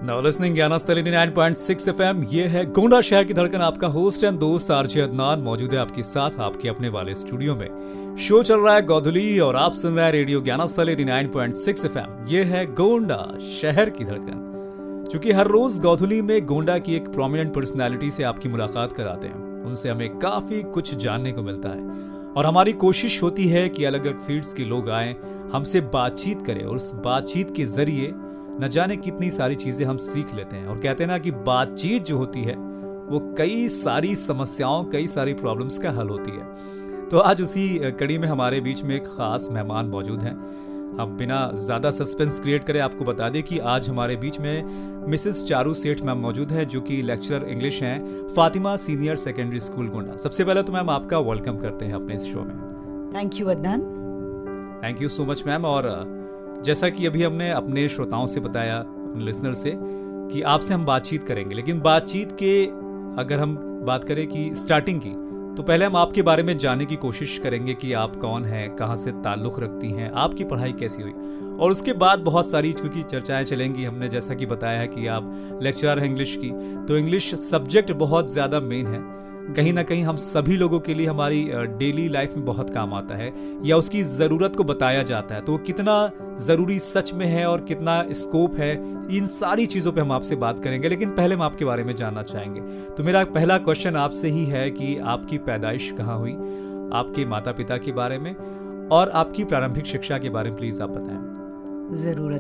Now listening Gyansthali 99.6 FM। ये है गोंडा शहर की धड़कन। आपका होस्ट एंड दोस्त आरजे अदनान मौजूद है आपके साथ आपके अपने वाले स्टूडियो में। शो चल रहा है गोधुली और आप सुन रहे हैं रेडियो ज्ञानस्थली 99.6 FM। ये है गोंडा शहर की धड़कन। चूंकि हर रोज गोधुली में गोंडा की एक प्रोमिनेंट पर्सनैलिटी से आपकी मुलाकात कराते हैं, उनसे हमें काफी कुछ जानने को मिलता है और हमारी कोशिश होती है कि अलग अलग फील्ड्स के लोग आए, हमसे बातचीत करें और उस बातचीत के जरिए न जाने कितनी सारी चीजें हम सीख लेते हैं। और कहते हैं ना कि बातचीत जो होती है वो कई सारी समस्याओं, कई सारी प्रॉब्लम्स का हल होती है। तो आज उसी कड़ी में हमारे बीच में एक खास मेहमान मौजूद हैं। अब बिना ज्यादा सस्पेंस क्रिएट करें आपको बता दें कि आज हमारे बीच में मिसेस चारू सेठ मैम मौजूद हैं, जो कि लेक्चरर इंग्लिश हैं Fatima senior secondary school Gonda. सबसे पहले तो मैम आपका वेलकम करते हैं अपने इस शो में। Thank you Adnan. Thank you so much ma'am. और जैसा कि अभी हमने अपने श्रोताओं से बताया, अपने लिसनर से, कि आपसे हम बातचीत करेंगे, लेकिन बातचीत के अगर हम बात करें कि स्टार्टिंग की, तो पहले हम आपके बारे में जानने की कोशिश करेंगे कि आप कौन हैं, कहाँ से ताल्लुक़ रखती हैं, आपकी पढ़ाई कैसी हुई, और उसके बाद बहुत सारी क्योंकि चर्चाएं चलेंगी। हमने जैसा कि बताया है कि आप लेक्चरर हैं इंग्लिश की, तो इंग्लिश सब्जेक्ट बहुत ज़्यादा मेन है। कहीं ना कहीं हम सभी लोगों के लिए हमारी डेली लाइफ में बहुत काम आता है या उसकी ज़रूरत को बताया जाता है, तो वो कितना ज़रूरी सच में है और कितना स्कोप है, इन सारी चीज़ों पे हम आपसे बात करेंगे। लेकिन पहले हम आपके बारे में जानना चाहेंगे। तो मेरा पहला क्वेश्चन आपसे ही है कि आपकी पैदाइश कहाँ हुई, आपके माता पिता के बारे में और आपकी प्रारंभिक शिक्षा के बारे में प्लीज़ आप बताएं। ज़रूर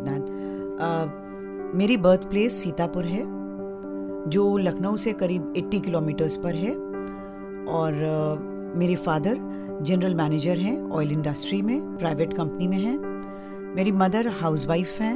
अदनान। मेरी बर्थ प्लेस सीतापुर है, जो लखनऊ से करीब 80 किलोमीटर्स पर है, और मेरे फादर जनरल मैनेजर हैं ऑयल इंडस्ट्री में, प्राइवेट कंपनी में हैं। मेरी मदर हाउसवाइफ हैं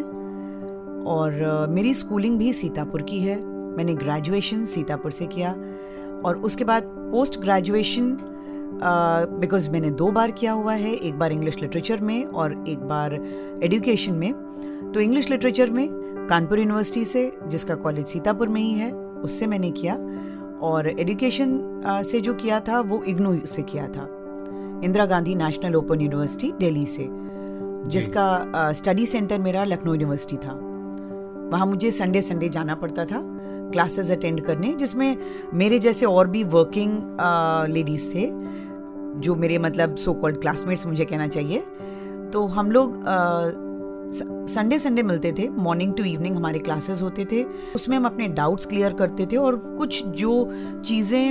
और मेरी स्कूलिंग भी सीतापुर की है। मैंने ग्रेजुएशन सीतापुर से किया और उसके बाद पोस्ट ग्रेजुएशन बिकॉज मैंने 2 बार किया हुआ है, एक बार इंग्लिश लिटरेचर में और एक बार एजुकेशन में। तो इंग्लिश लिटरेचर में कानपुर यूनिवर्सिटी से, जिसका कॉलेज सीतापुर में ही है, उससे मैंने किया, और एजुकेशन से जो किया था वो इग्नू से किया था, Indira Gandhi national open university Delhi से, जिसका स्टडी सेंटर मेरा लखनऊ यूनिवर्सिटी था। वहाँ मुझे संडे जाना पड़ता था क्लासेस अटेंड करने, जिसमें मेरे जैसे और भी वर्किंग लेडीज़ थे, जो मेरे मतलब सो कॉल्ड क्लासमेट्स मुझे कहना चाहिए। तो हम लोग संडे मिलते थे, मॉर्निंग टू इवनिंग हमारे क्लासेस होते थे। उसमें हम अपने डाउट्स क्लियर करते थे और कुछ जो चीज़ें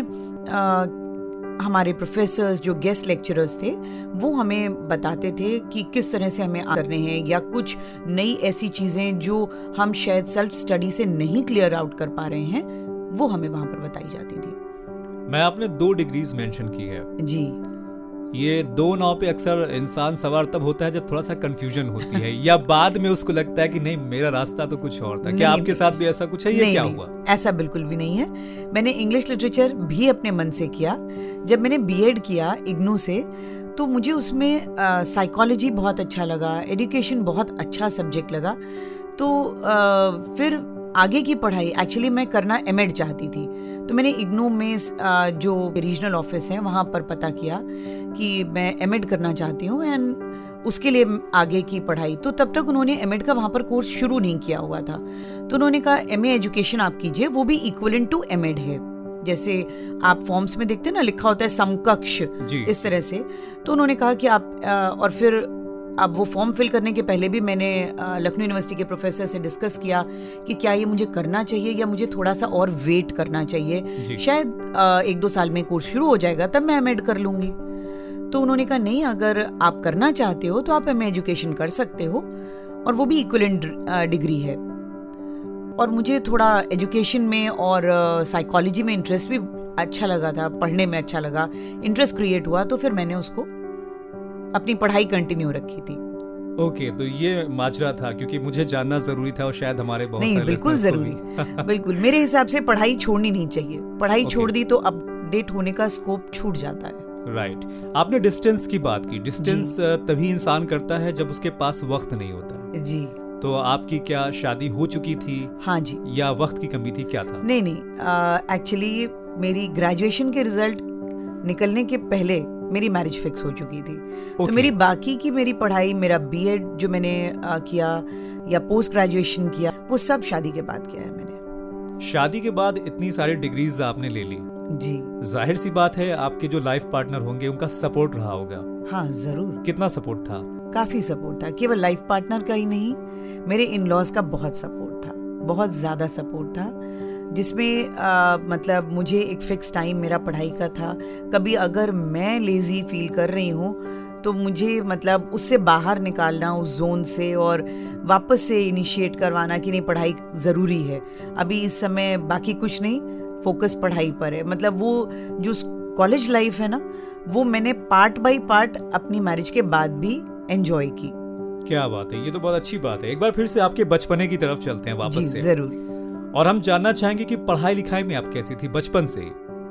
हमारे प्रोफेसर्स जो गेस्ट लेक्चरर्स थे वो हमें बताते थे कि किस तरह से हमें करने हैं, या कुछ नई ऐसी चीज़ें जो हम शायद सेल्फ स्टडी से नहीं क्लियर आउट कर पा रहे हैं, वो हमें वहाँ पर बताई जाती थी। मैं आपने 2 डिग्रीज मेंशन की है जी। ये 2 नाव पे अक्सर इंसान सवार तब होता है जब थोड़ा सा कंफ्यूजन होती है या बाद में उसको लगता है कि नहीं मेरा रास्ता तो कुछ और था। क्या आपके साथ भी ऐसा कुछ है? ये क्या हुआ? ऐसा बिल्कुल भी नहीं है। मैंने इंग्लिश लिटरेचर भी अपने मन से किया। जब मैंने बीएड किया इग्नू से, तो मुझे उसमें साइकोलॉजी बहुत अच्छा लगा, एजुकेशन बहुत अच्छा सब्जेक्ट लगा। तो फिर आगे की पढ़ाई एक्चुअली मैं करना एमएड चाहती थी। तो मैंने इग्नू में जो रीजनल ऑफिस है वहाँ पर पता किया कि मैं एमएड करना चाहती हूँ एंड उसके लिए आगे की पढ़ाई। तो तब तक उन्होंने एमएड का वहाँ पर कोर्स शुरू नहीं किया हुआ था, तो उन्होंने कहा एमए एजुकेशन आप कीजिए, वो भी इक्विवेलेंट टू एमएड है। जैसे आप फॉर्म्स में देखते हैं ना, लिखा होता है समकक्ष, इस तरह से। तो उन्होंने कहा कि आप और फिर अब वो फॉर्म फिल करने के पहले भी मैंने लखनऊ यूनिवर्सिटी के प्रोफेसर से डिस्कस किया कि क्या ये मुझे करना चाहिए या मुझे थोड़ा सा और वेट करना चाहिए, शायद 1-2 साल में कोर्स शुरू हो जाएगा तब मैं एमएड कर लूँगी। तो उन्होंने कहा नहीं, अगर आप करना चाहते हो तो आप एमए एजुकेशन कर सकते हो, और वो भी इक्विवेलेंट डिग्री है। और मुझे थोड़ा एजुकेशन में और साइकोलॉजी में इंटरेस्ट भी अच्छा लगा था, पढ़ने में अच्छा लगा, इंटरेस्ट क्रिएट हुआ, तो फिर मैंने उसको अपनी पढ़ाई कंटिन्यू रखी थी। ओके, तो ये माजरा था, क्योंकि मुझे जानना जरूरी था और शायद हमारे बहुत नहीं, बिल्कुल जरूरी बिल्कुल मेरे हिसाब से पढ़ाई छोड़नी नहीं चाहिए। पढ़ाई छोड़ दी तो अपडेट होने का स्कोप छूट जाता है। राइट। आपने डिस्टेंस की बात की। डिस्टेंस तभी इंसान करता है जब उसके पास वक्त नहीं होता है। जी। तो आपकी क्या शादी हो चुकी थी? हाँ जी। या वक्त की कमी थी, क्या था? नहीं, एक्चुअली मेरी ग्रेजुएशन के रिजल्ट निकलने के पहले मेरी मैरिज फिक्स हो चुकी थी। तो मेरी बाकी की मेरी पढ़ाई, मेरा बीएड जो मैंने किया, या पोस्ट ग्रेजुएशन किया, वो सब शादी के बाद किया है मैंने। शादी के बाद इतनी सारी डिग्रीज आपने ले ली जी, जाहिर सी बात है आपके जो लाइफ पार्टनर होंगे उनका सपोर्ट रहा होगा। हाँ जरूर। कितना सपोर्ट था? काफी सपोर्ट था, केवल लाइफ पार्टनर का ही नहीं, मेरे इन लॉज का बहुत सपोर्ट था, बहुत ज्यादा सपोर्ट था, जिसमें मतलब मुझे एक फिक्स टाइम मेरा पढ़ाई का था। कभी अगर मैं लेजी फील कर रही हूँ तो मुझे मतलब उससे बाहर निकालना उस जोन से और वापस से इनिशिएट करवाना कि नहीं पढ़ाई ज़रूरी है, अभी इस समय बाकी कुछ नहीं, फोकस पढ़ाई पर है। मतलब वो जो कॉलेज लाइफ है ना, वो मैंने पार्ट बाय पार्ट अपनी मैरिज के बाद भी एंजॉय की। क्या बात है, ये तो बहुत अच्छी बात है। एक बार फिर से आपके बचपने की तरफ चलते हैं वापस से। जरूर। और हम जानना चाहेंगे कि पढ़ाई लिखाई में आप कैसी थी बचपन से?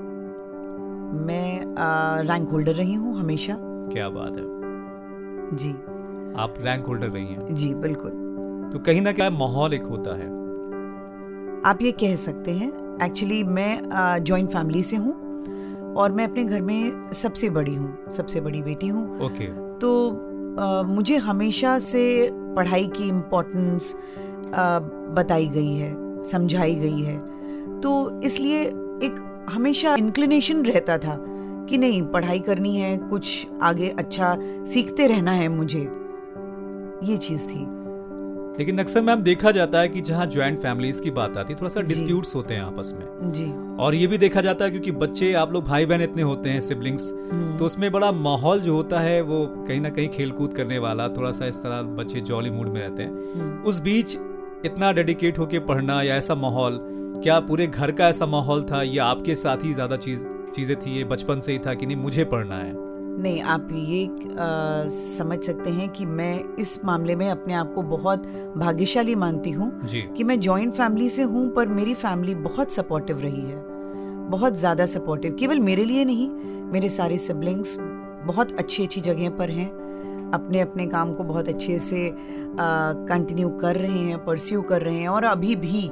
मैं रैंक होल्डर रही हूँ हमेशा। क्या बात है जी, आप रैंक होल्डर रही हैं? जी बिल्कुल। तो कहीं ना कहीं माहौल एक होता है, आप ये कह सकते हैं। एक्चुअली मैं जॉइंट फैमिली से हूँ और मैं अपने घर में सबसे बड़ी हूँ, सबसे बड़ी बेटी हूँ। ओके। तो मुझे हमेशा से पढ़ाई की इम्पोर्टेंस बताई गई है, समझाई गई है, तो इसलिए एक हमेशा इंक्लिनेशन रहता था कि नहीं पढ़ाई करनी है, कुछ आगे अच्छा सीखते रहना है मुझे, ये चीज थी। लेकिन अक्सर मैम देखा जाता है कि जहाँ ज्वाइंट फैमिलीज की बात आती है थोड़ा सा डिस्प्यूट्स होते हैं आपस में जी, और ये भी देखा जाता है क्योंकि बच्चे आप लोग भाई बहन इतने होते हैं सिबलिंग्स, तो उसमें बड़ा माहौल जो होता है वो कहीं ना कहीं खेल कूद करने वाला, थोड़ा सा इस तरह बच्चे जॉली मूड में रहते हैं। उस बीच इतना डेडिकेट होके पढ़ना या ऐसा माहौल, क्या पूरे घर का ऐसा माहौल था या आपके साथ ही ज्यादा चीजें थी, ये बचपन से ही था कि नहीं मुझे पढ़ना है? नहीं, आप ये समझ सकते हैं कि मैं इस मामले में अपने आप को बहुत भाग्यशाली मानती हूँ कि मैं जॉइंट फैमिली से हूँ, पर मेरी फैमिली बहुत सपोर्टिव रही है, बहुत ज़्यादा सपोर्टिव। केवल मेरे लिए नहीं, मेरे सारे सिबलिंग्स बहुत अच्छी अच्छी जगह पर हैं, अपने अपने काम को बहुत अच्छे से कंटिन्यू कर रहे हैं, परस्यू कर रहे हैं, और अभी भी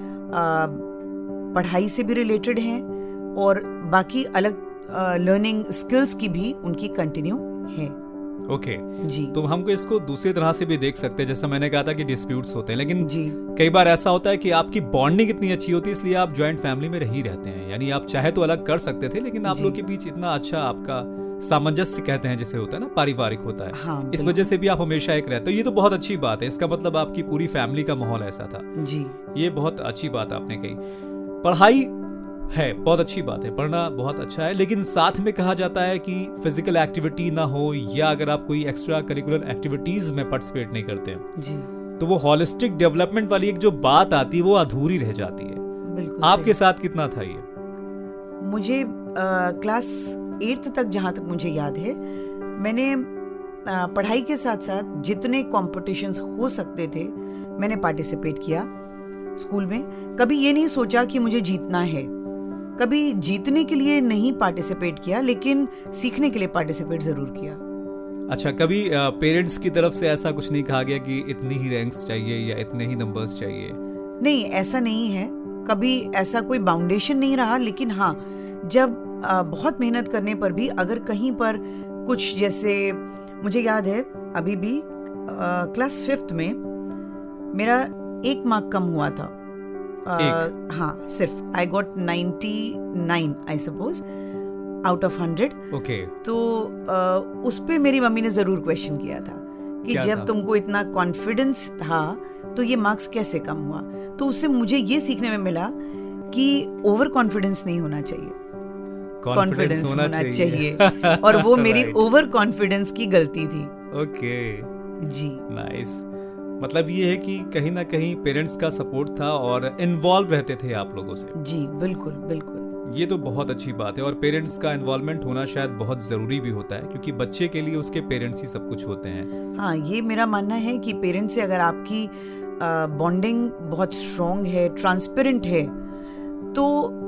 पढ़ाई से भी रिलेटेड हैं और बाकी अलग लर्निंग स्किल्स की भी उनकी कंटिन्यू है। ओके जी। तो हमको इसको दूसरी तरह से भी देख सकते हैं, जैसा मैंने कहा था कि डिस्प्यूट्स होते हैं, लेकिन जी, कई बार ऐसा होता है कि आपकी बॉन्डिंग इतनी अच्छी होती है इसलिए आप ज्वाइंट फैमिली में रही रहते हैं, यानी आप चाहे तो अलग कर सकते थे लेकिन आप लोग के बीच इतना अच्छा आपका सामंजस्य कहते हैं जिसे होता है ना, पारिवारिक होता है। हाँ, इस वजह से भी आप हमेशा एक रहते हो, ये तो बहुत अच्छी बात है। इसका मतलब आपकी पूरी फैमिली का माहौल ऐसा था जी, ये बहुत अच्छी बात आपने कही। पढ़ाई है बहुत अच्छी बात है, पढ़ना बहुत अच्छा है, लेकिन साथ में कहा जाता है कि फिजिकल एक्टिविटी ना हो या अगर आप कोई एक्स्ट्रा करिकुलर एक्टिविटीज में पार्टिसिपेट नहीं करते हैं जी, तो वो होलिस्टिक डेवलपमेंट वाली एक जो बात आती है वो अधूरी रह जाती है। बिल्कुल। आपके साथ कितना था ये? मुझे क्लास 8th तक, जहाँ तक मुझे याद है, मैंने पढ़ाई के साथ साथ जितने कॉम्पिटिशन्स हो सकते थे मैंने पार्टिसिपेट किया स्कूल में। कभी ये नहीं सोचा कि मुझे जीतना है, कभी जीतने के लिए नहीं पार्टिसिपेट किया, लेकिन सीखने के लिए पार्टिसिपेट जरूर किया। अच्छा, कभी पेरेंट्स की तरफ से ऐसा कुछ नहीं कहा गया कि इतनी ही रैंक्स चाहिए या इतने ही नंबर्स चाहिए? नहीं, ऐसा नहीं है, कभी ऐसा कोई बाउंडेशन नहीं रहा। लेकिन हाँ, जब बहुत मेहनत करने पर भी अगर कहीं पर कुछ, जैसे मुझे याद है अभी भी क्लास 5th में मेरा 1 मार्क कम हुआ था। हाँ, सिर्फ I got 99 I suppose out of 100। Okay. तो उस पे मेरी मम्मी ने जरूर क्वेश्चन किया था कि जब तुमको इतना कॉन्फिडेंस था तो ये मार्क्स कैसे कम हुआ। तो उससे मुझे ये सीखने में मिला कि ओवर कॉन्फिडेंस नहीं होना चाहिए, कॉन्फिडेंस होना चाहिए। और वो मेरी ओवर कॉन्फिडेंस की गलती थी। ओके जी, नाइस। मतलब ये है कि कहीं ना कहीं पेरेंट्स का सपोर्ट था और इन्वॉल्व रहते थे आप लोगों से। जी बिल्कुल बिल्कुल। ये तो बहुत अच्छी बात है और पेरेंट्स का इन्वॉल्वमेंट होना शायद बहुत जरूरी भी होता है क्योंकि बच्चे के लिए उसके पेरेंट्स ही सब कुछ होते हैं। हाँ, ये मेरा मानना है कि पेरेंट्स से अगर आपकी बॉन्डिंग बहुत स्ट्रॉन्ग है, ट्रांसपेरेंट है, तो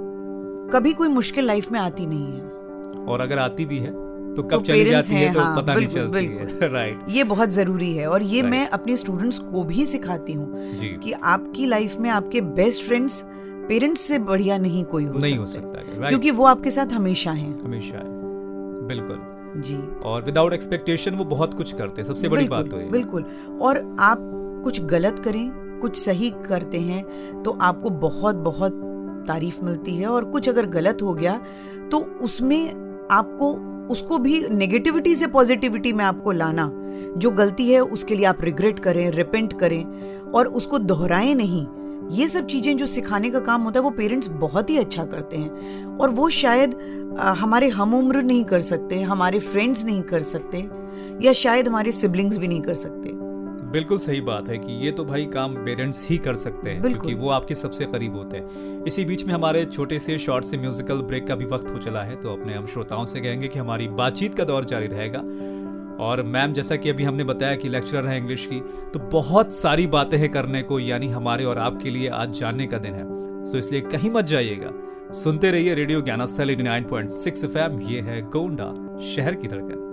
कभी कोई मुश्किल लाइफ में आती नहीं है। और अगर आती भी है तो कब चली जाती है तो पता नहीं चलती है। राइट, ये बहुत जरूरी है और ये मैं अपने स्टूडेंट्स को भी सिखाती हूँ कि आपकी लाइफ में आपके बेस्ट फ्रेंड्स पेरेंट्स से बढ़िया नहीं कोई हो सकता, क्योंकि वो आपके साथ हमेशा हैं। हमेशा है, बिल्कुल जी। और विदाउट एक्सपेक्टेशन वो बहुत कुछ करते हैं, सबसे बड़ी बात तो है। बिल्कुल। और आप कुछ गलत करें, कुछ सही करते हैं तो आपको बहुत बहुत तारीफ मिलती है, और कुछ अगर गलत हो गया तो उसमें आपको उसको भी नेगेटिविटी से पॉजिटिविटी में आपको लाना, जो गलती है उसके लिए आप रिग्रेट करें, रिपेंट करें और उसको दोहराएं नहीं। ये सब चीज़ें जो सिखाने का काम होता है वो पेरेंट्स बहुत ही अच्छा करते हैं, और वो शायद हमारे हम उम्र नहीं कर सकते, हमारे फ्रेंड्स नहीं कर सकते, या शायद हमारे सिबलिंग्स भी नहीं कर सकते। बिल्कुल सही बात है कि ये तो भाई काम पेरेंट्स ही कर सकते हैं, क्योंकि वो आपके सबसे करीब होते हैं। इसी बीच में हमारे छोटे से शॉर्ट से म्यूजिकल ब्रेक का भी वक्त हो चला है, तो अपने हम श्रोताओं से कहेंगे कि हमारी बातचीत का दौर जारी रहेगा। और मैम, जैसा कि अभी हमने बताया कि लेक्चरर है इंग्लिश की, तो बहुत सारी बातें हैं करने को, यानी हमारे और आपके लिए आज जानने का दिन है। सो इसलिए कहीं मत जाइएगा, सुनते रहिए रेडियो ज्ञानस्थल 89.6 FM। ये है गोंडा शहर की धड़कन।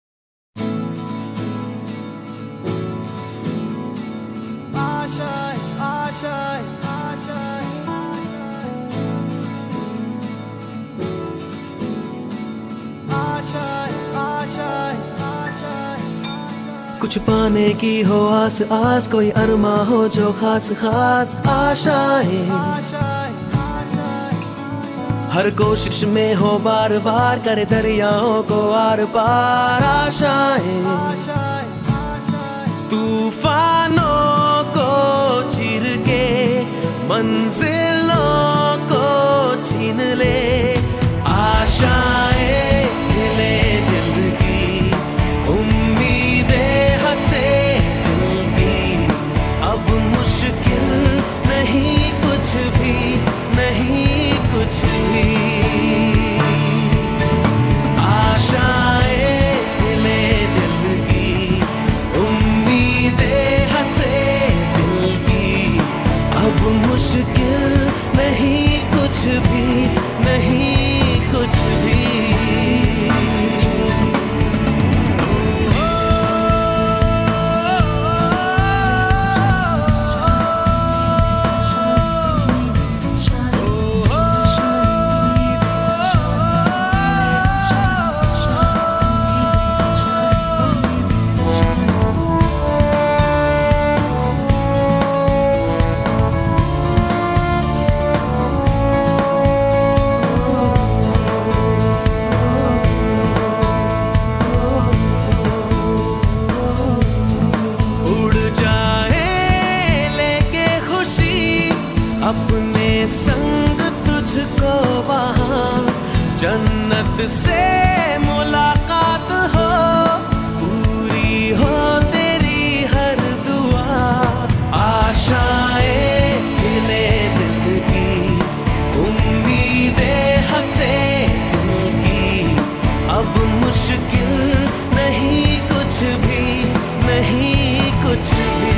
कुछ पाने की हो आस आस, कोई अरमा हो जो खास खास आशाएं, हर कोशिश में हो बार बार, करे दरियाओं को आर पार आशाएं, तूफानों को चीर के मंजिलों को छीन ले, आशाएं हिले दिल की, उम्मीदें हंसे दिल की, अब मुश्किल नहीं कुछ भी, नहीं कुछ भी, आशाएं हिले दिल की, उम्मीदें हंसे दिल की, अब मुश्किल नहीं कुछ भी, नहीं कुछ भी। अपने संग तुझको वहाँ जन्नत से मुलाकात हो, पूरी हो तेरी हर दुआ, आशाएं हिले दिल की, उम्मीदें हंसे दिल की, अब मुश्किल नहीं कुछ भी, नहीं कुछ भी,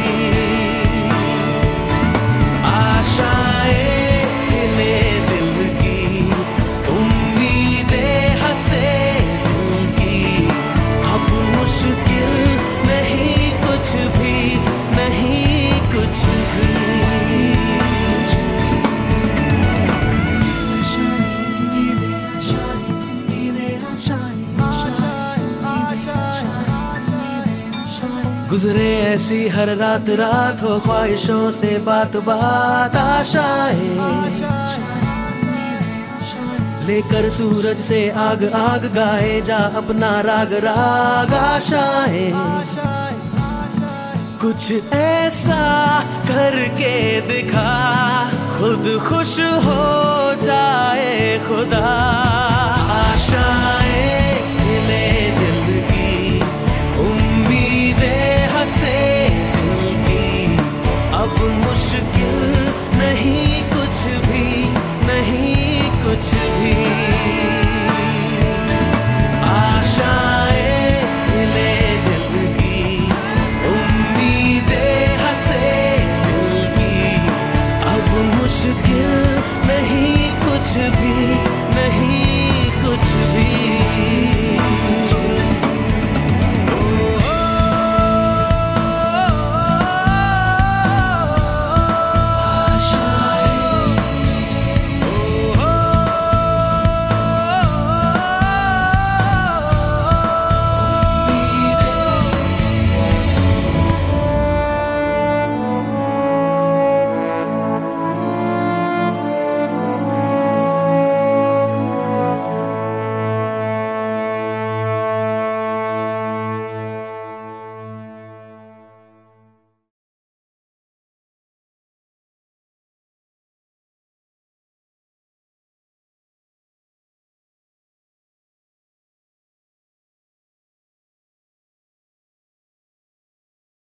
आशाएं हिले दिल की, उम्मीदें हंसे दिल की, अब मुश्किल नहीं कुछ भी, नहीं कुछ भी। गुजरे ऐसी हर रात रात, हो ख्वाहिशों से बात बात, आशाएं लेकर सूरज से आग आग, गाए जा अपना राग राग, आशाएं कुछ ऐसा करके दिखा, खुद खुश हो जाए खुदा, आशाएं हिले दिल की, उम्मीदें हंसे दिल की, अब मुश्किल नहीं कुछ भी, नहीं कुछ भी, आशाएं हिले दिल की, उम्मीदें हंसे दिल की, अब मुश्किल नहीं कुछ भी, नहीं कुछ भी।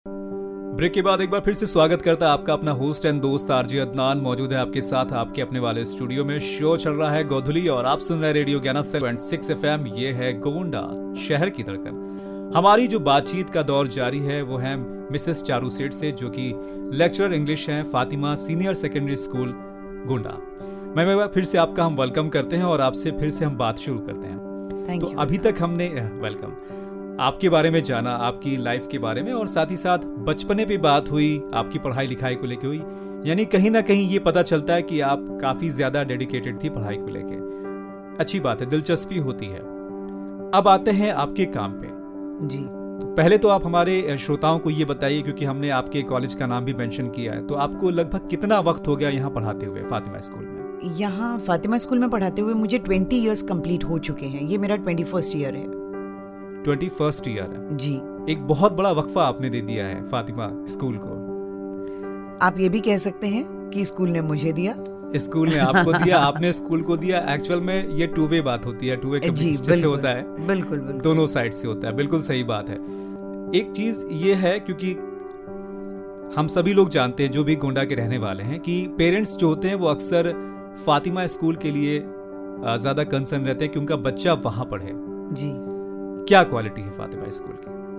ब्रेक के बाद एक बार फिर से स्वागत करता है आपका अपना होस्ट एंड दोस्त आरजे अदनान मौजूद है आपके साथ आपके अपने वाले स्टूडियो में। शो चल रहा है गोधुली और आप सुन रहे रेडियो ज्ञाना 7.6 FM। ये है गोंडा शहर की धड़कन। हमारी जो बातचीत का दौर जारी है वो है मिसेस चारू सेठ से, जो कि लेक्चरर इंग्लिश हैं Fatima senior secondary school Gonda. मैं फिर से आपका हम वेलकम करते हैं और आपसे फिर से हम बात शुरू करते हैं। तो अभी तक हमने वेलकम आपके बारे में जाना, आपकी लाइफ के बारे में, और साथ ही साथ बचपने पे बात हुई, आपकी पढ़ाई लिखाई को लेके हुई। यानी कहीं ना कहीं ये पता चलता है कि आप काफी ज्यादा डेडिकेटेड थी पढ़ाई को लेके। अच्छी बात है, दिलचस्पी होती है। अब आते हैं आपके काम पे जी। तो पहले तो आप हमारे श्रोताओं को ये बताइए, क्योंकि हमने आपके कॉलेज का नाम भी मेंशन किया है, तो आपको लगभग कितना वक्त हो गया यहाँ पढ़ाते हुए फातिमा स्कूल में? यहाँ फातिमा स्कूल में पढ़ाते हुए मुझे 20 ईयर्स कंप्लीट हो चुके हैं। ये मेरा 21st ईयर है। 21st ईयर है जी। एक बहुत बड़ा वक्फा आपने दे दिया है फातिमा स्कूल को। आप ये भी कह सकते हैं कि स्कूल ने मुझे दिया, स्कूल ने आपको दिया, आपने स्कूल को दिया। एक्चुअल में ये टू वे बात होती है, टू वे जैसे होता है। बिल्कुल दोनों साइड से होता है। बिल्कुल सही बात है। एक चीज ये है, क्योंकि हम सभी लोग जानते हैं जो भी गोंडा के रहने वाले हैं, कि पेरेंट्स जो होते हैं वो अक्सर फातिमा स्कूल के लिए ज्यादा कंसर्न रहते हैं कि उनका बच्चा वहां पढ़े। जी। क्या क्वालिटी है फातिमा स्कूल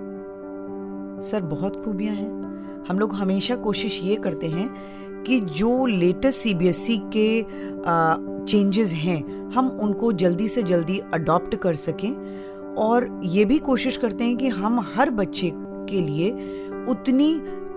की? सर बहुत खूबियां हैं। हम लोग हमेशा कोशिश ये करते हैं कि जो लेटेस्ट CBSE के चेंजेस हैं हम उनको जल्दी से जल्दी अडॉप्ट कर सकें, और ये भी कोशिश करते हैं कि हम हर बच्चे के लिए उतनी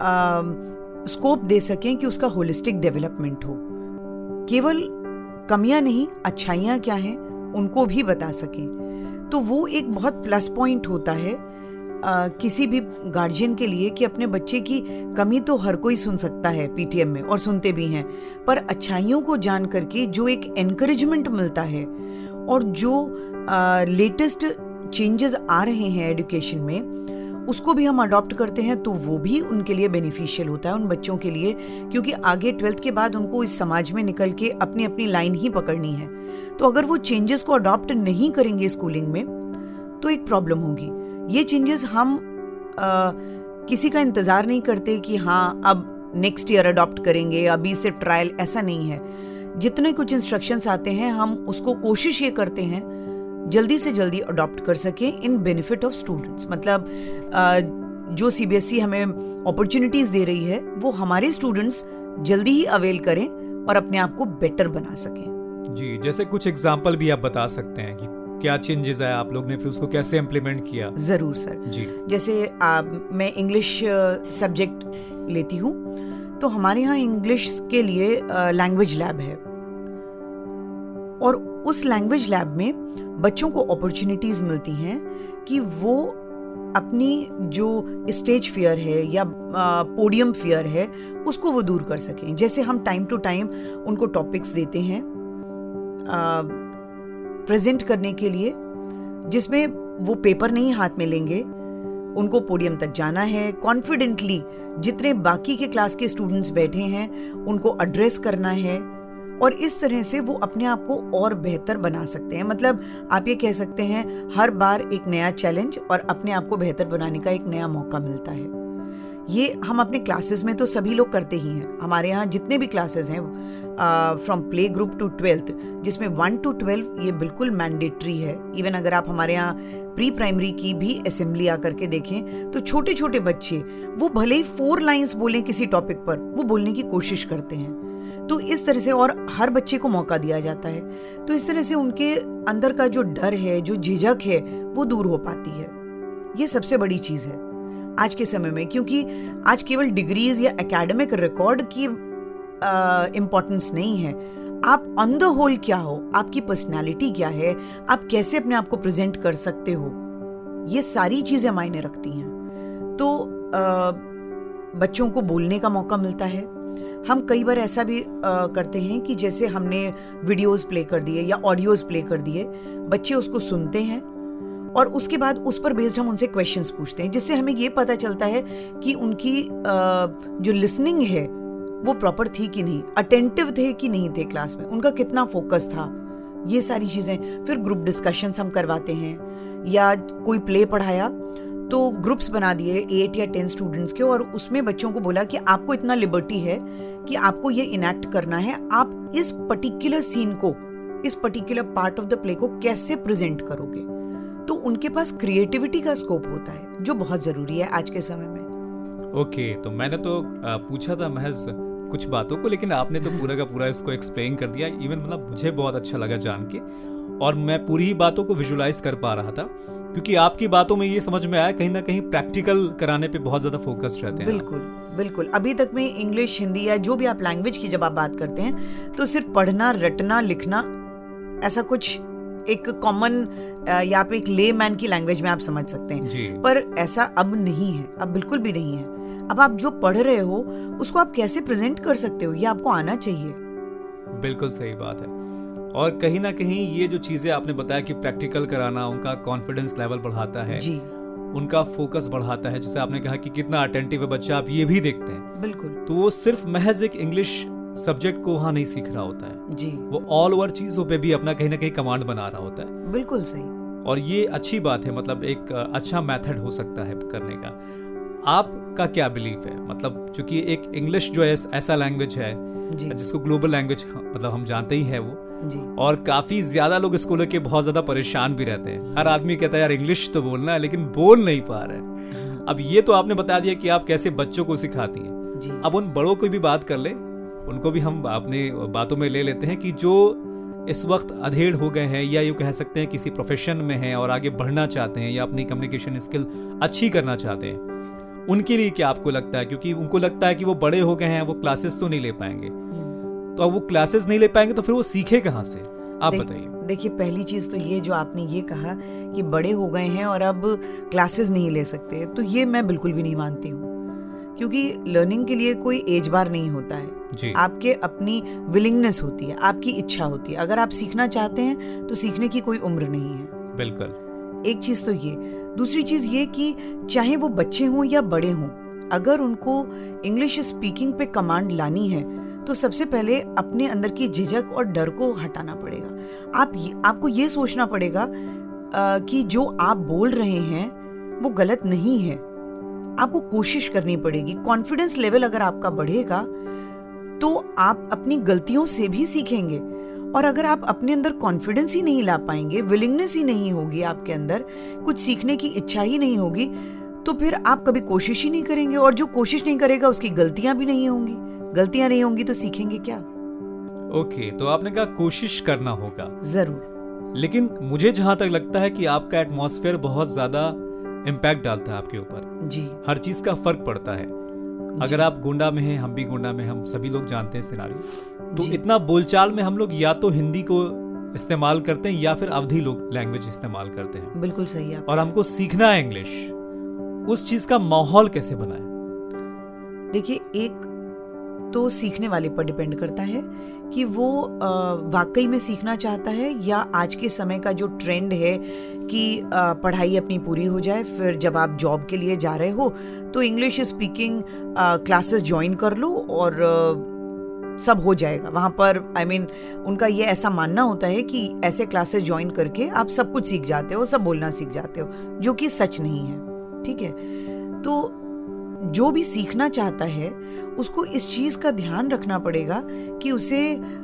स्कोप दे सकें कि उसका होलिस्टिक डेवलपमेंट हो। केवल कमियां नहीं, अच्छाइयां क्या हैं उनको भी बता सकें। तो वो एक बहुत प्लस पॉइंट होता है किसी भी गार्जियन के लिए, कि अपने बच्चे की कमी तो हर कोई सुन सकता है PTM में, और सुनते भी हैं, पर अच्छाइयों को जान करके जो एक एनकरेजमेंट मिलता है और जो लेटेस्ट चेंजेस आ रहे हैं एजुकेशन में उसको भी हम अडॉप्ट करते हैं, तो वो भी उनके लिए बेनिफिशियल होता है उन बच्चों के लिए, क्योंकि आगे 12th के बाद उनको इस समाज में निकल के अपनी अपनी लाइन ही पकड़नी है। तो अगर वो चेंजेस को अडॉप्ट नहीं करेंगे स्कूलिंग में तो एक प्रॉब्लम होगी। ये चेंजेस हम किसी का इंतजार नहीं करते कि हाँ अब नेक्स्ट ईयर अडॉप्ट करेंगे, अभी सिर्फ ट्रायल, ऐसा नहीं है। जितने कुछ इंस्ट्रक्शंस आते हैं हम उसको कोशिश ये करते हैं जल्दी से जल्दी अडॉप्ट कर सकें इन बेनिफिट ऑफ स्टूडेंट्स। मतलब जो CBSE हमें अपॉर्चुनिटीज दे रही है वो हमारे स्टूडेंट्स जल्दी ही अवेल करें और अपने आप को बेटर बना सकें। जी, जैसे कुछ एग्जांपल भी आप बता सकते हैं कि क्या चेंजेस आया आप लोग ने, फिर उसको कैसे इम्प्लीमेंट किया? जरूर सर जी। जैसे मैं इंग्लिश सब्जेक्ट लेती हूँ, तो हमारे यहाँ इंग्लिश के लिए लैंग्वेज लैब है, और उस लैंग्वेज लैब में बच्चों को अपॉर्चुनिटीज मिलती हैं कि वो अपनी जो स्टेज फियर है या पोडियम फियर है उसको वो दूर कर सकें। जैसे हम टाइम टू टाइम उनको टॉपिक्स देते हैं प्रेजेंट करने के लिए, जिसमें वो पेपर नहीं हाथ में लेंगे, उनको पोडियम तक जाना है, कॉन्फिडेंटली जितने बाकी के क्लास के स्टूडेंट्स बैठे हैं उनको एड्रेस करना है, और इस तरह से वो अपने आप को और बेहतर बना सकते हैं। मतलब आप ये कह सकते हैं हर बार एक नया चैलेंज और अपने आप को बेहतर बनाने का एक नया मौका मिलता है। ये हम अपने क्लासेस में तो सभी लोग करते ही हैं। हमारे यहाँ जितने भी क्लासेस हैं from play group to 12th, जिसमें 1 to 12 ये बिल्कुल मैंडेटरी है। इवन अगर आप हमारे यहाँ प्री प्राइमरी की भी असेंबली आकर के देखें तो छोटे छोटे बच्चे वो भले ही 4 लाइन्स बोलें किसी टॉपिक पर, वो बोलने की कोशिश करते हैं। तो इस तरह से, और हर बच्चे को मौका दिया जाता है, तो इस तरह से उनके अंदर का जो डर है, जो झिझक है, वो दूर हो पाती है। ये सबसे बड़ी चीज है आज के समय में, क्योंकि आज केवल डिग्रीज या एकेडमिक रिकॉर्ड की इम्पोर्टेंस नहीं है। आप ऑन द होल क्या हो, आपकी पर्सनालिटी क्या है, आप कैसे अपने आप को प्रेजेंट कर सकते हो, ये सारी चीजें मायने रखती हैं। तो बच्चों को बोलने का मौका मिलता है। हम कई बार ऐसा भी करते हैं कि जैसे हमने वीडियोस प्ले कर दिए या ऑडियोज प्ले कर दिए, बच्चे उसको सुनते हैं और उसके बाद उस पर बेस्ड हम उनसे क्वेश्चंस पूछते हैं, जिससे हमें ये पता चलता है कि उनकी जो लिसनिंग है वो प्रॉपर थी कि नहीं, अटेंटिव थे कि नहीं थे क्लास में, उनका कितना फोकस था, ये सारी चीजें। फिर ग्रुप डिस्कशंस हम करवाते हैं, या कोई प्ले पढ़ाया तो ग्रुप्स बना दिए 8 या 10 स्टूडेंट्स के, और उसमें बच्चों को बोला कि आपको इतना लिबर्टी है कि आपको ये इनैक्ट करना है, आप इस पर्टिकुलर सीन को, इस particular part of the play को कैसे प्रेजेंट करोगे। तो उनके पास क्रिएटिविटी का स्कोप होता है, जो बहुत जरूरी है आज के समय में। ओके, तो मैंने तो पूछा था महज कुछ बातों को, लेकिन आपने तो पूरा का पूरा इसको एक्सप्लेन कर दिया। इवन मतलब मुझे बहुत अच्छा लगा जान के, और मैं पूरी ही बातों को विजुलाइज कर पा रहा था, क्योंकि आपकी बातों में ये समझ में आया कहीं ना कहीं प्रैक्टिकल कराने पे बहुत ज्यादा फोकस रहते हैं। बिल्कुल बिल्कुल। अभी तक में इंग्लिश, हिंदी या जो भी आप लैंग्वेज की जब आप बात करते हैं तो सिर्फ पढ़ना, रटना, लिखना, ऐसा कुछ एक कॉमन या आप एक ले मैन की लैंग्वेज में आप समझ सकते हैं जी। पर ऐसा अब नहीं है, अब बिल्कुल भी नहीं है। अब आप जो पढ़ रहे हो उसको आप कैसे प्रेजेंट कर सकते हो, ये आपको आना चाहिए। बिल्कुल सही बात है। और कहीं ना कहीं ये जो चीजें आपने बताया कि प्रैक्टिकल कराना उनका कॉन्फिडेंस लेवल बढ़ाता है जी, उनका फोकस बढ़ाता है। जैसे आपने कहा कि कितना अटेंटिव है बच्चा, आप ये भी देखते हैं। बिल्कुल। तो वो सिर्फ महज एक इंग्लिश सब्जेक्ट को वहाँ नहीं सीख रहा होता है जी, वो ऑल ओवर चीजों पे भी अपना कहीं ना कहीं कमांड बना रहा होता है। बिल्कुल सही। और ये अच्छी बात है, मतलब एक अच्छा मेथड हो सकता है करने का। आपका क्या बिलीफ है, मतलब चूंकि एक इंग्लिश जो है ऐसा लैंग्वेज है जिसको ग्लोबल लैंग्वेज मतलब हम जानते ही है वो जी। और काफी ज्यादा लोग इसको लेके बहुत ज्यादा परेशान भी रहते हैं। हर आदमी कहता है यार इंग्लिश तो बोलना है, लेकिन बोल नहीं पा रहे। अब ये तो आपने बता दिया कि आप कैसे बच्चों को सिखाती हैं जी। अब उन बड़ों को भी बात कर ले, उनको भी हम अपने बातों में ले लेते हैं कि जो इस वक्त अधेड़ हो गए हैं या यूँ कह सकते हैं किसी प्रोफेशन में हैं और आगे बढ़ना चाहते हैं या अपनी कम्युनिकेशन स्किल अच्छी करना चाहते हैं, उनके लिए क्या आपको लगता है? क्योंकि उनको लगता है कि वो बड़े हो गए हैं, वो क्लासेस तो नहीं ले पाएंगे। तो अब वो क्लासेस नहीं ले पाएंगे तो फिर वो सीखे कहाँ से? आप बताइए। देखिए, पहली चीज तो ये जो आपने ये कहा कि बड़े हो गए हैं और अब क्लासेस नहीं ले सकते, तो ये मैं बिल्कुल भी नहीं मानती हूँ। क्योंकि लर्निंग के लिए कोई एज बार नहीं होता है जी। आपके अपनी विलिंगनेस होती है, आपकी इच्छा होती है। अगर आप सीखना चाहते हैं तो सीखने की कोई उम्र नहीं है। बिल्कुल। एक चीज तो ये। दूसरी चीज ये कि चाहे वो बच्चे हों या बड़े हों, अगर उनको इंग्लिश स्पीकिंग पे कमांड लानी है तो सबसे पहले अपने अंदर की झिझक और डर को हटाना पड़ेगा। आपको ये सोचना पड़ेगा कि जो आप बोल रहे हैं वो गलत नहीं है। आपको कोशिश करनी पड़ेगी। कॉन्फिडेंस लेवल अगर आपका बढ़ेगा तो आप अपनी गलतियों से भी सीखेंगे। और अगर आप अपने अंदर कॉन्फिडेंस ही नहीं ला पाएंगे, विलिंगनेस ही नहीं होगी आपके अंदर, कुछ सीखने की इच्छा ही नहीं होगी, तो फिर आप कभी कोशिश ही नहीं करेंगे। और जो कोशिश नहीं करेगा उसकी गलतियां भी नहीं होंगी। गलतियां नहीं होंगी तो सीखेंगे क्या? ओके, तो आपने कहा कोशिश करना होगा जरूर। लेकिन मुझे जहां तक लगता है कि आपका एटमॉस्फेयर बहुत ज्यादा इम्पैक्ट डालता है आपके ऊपर जी। हर चीज का फर्क पड़ता है। अगर आप गोंडा में हैं, हम भी गोंडा में, हम सभी लोग जानते हैं सिनारियो। तो इतना बोलचाल में हम लोग या तो हिंदी को इस्तेमाल करते हैं या फिर अवधी लोग लैंग्वेज इस्तेमाल करते हैं। बिल्कुल सही है। और हमको सीखना है इंग्लिश। उस चीज का माहौल कैसे बनाए? देखिए, एक तो सीखने वाले पर डिपेंड करता है कि वो वाकई में सीखना चाहता है या आज के समय का जो ट्रेंड है कि पढ़ाई अपनी पूरी हो जाए, फिर जब आप जॉब के लिए जा रहे हो तो इंग्लिश स्पीकिंग क्लासेस ज्वाइन कर लो और सब हो जाएगा वहाँ पर। उनका ये ऐसा मानना होता है कि ऐसे क्लासेस ज्वाइन करके आप सब कुछ सीख जाते हो, सब बोलना सीख जाते हो, जो कि सच नहीं है। ठीक है, तो जो भी सीखना चाहता है उसको इस चीज का ध्यान रखना पड़ेगा कि उसे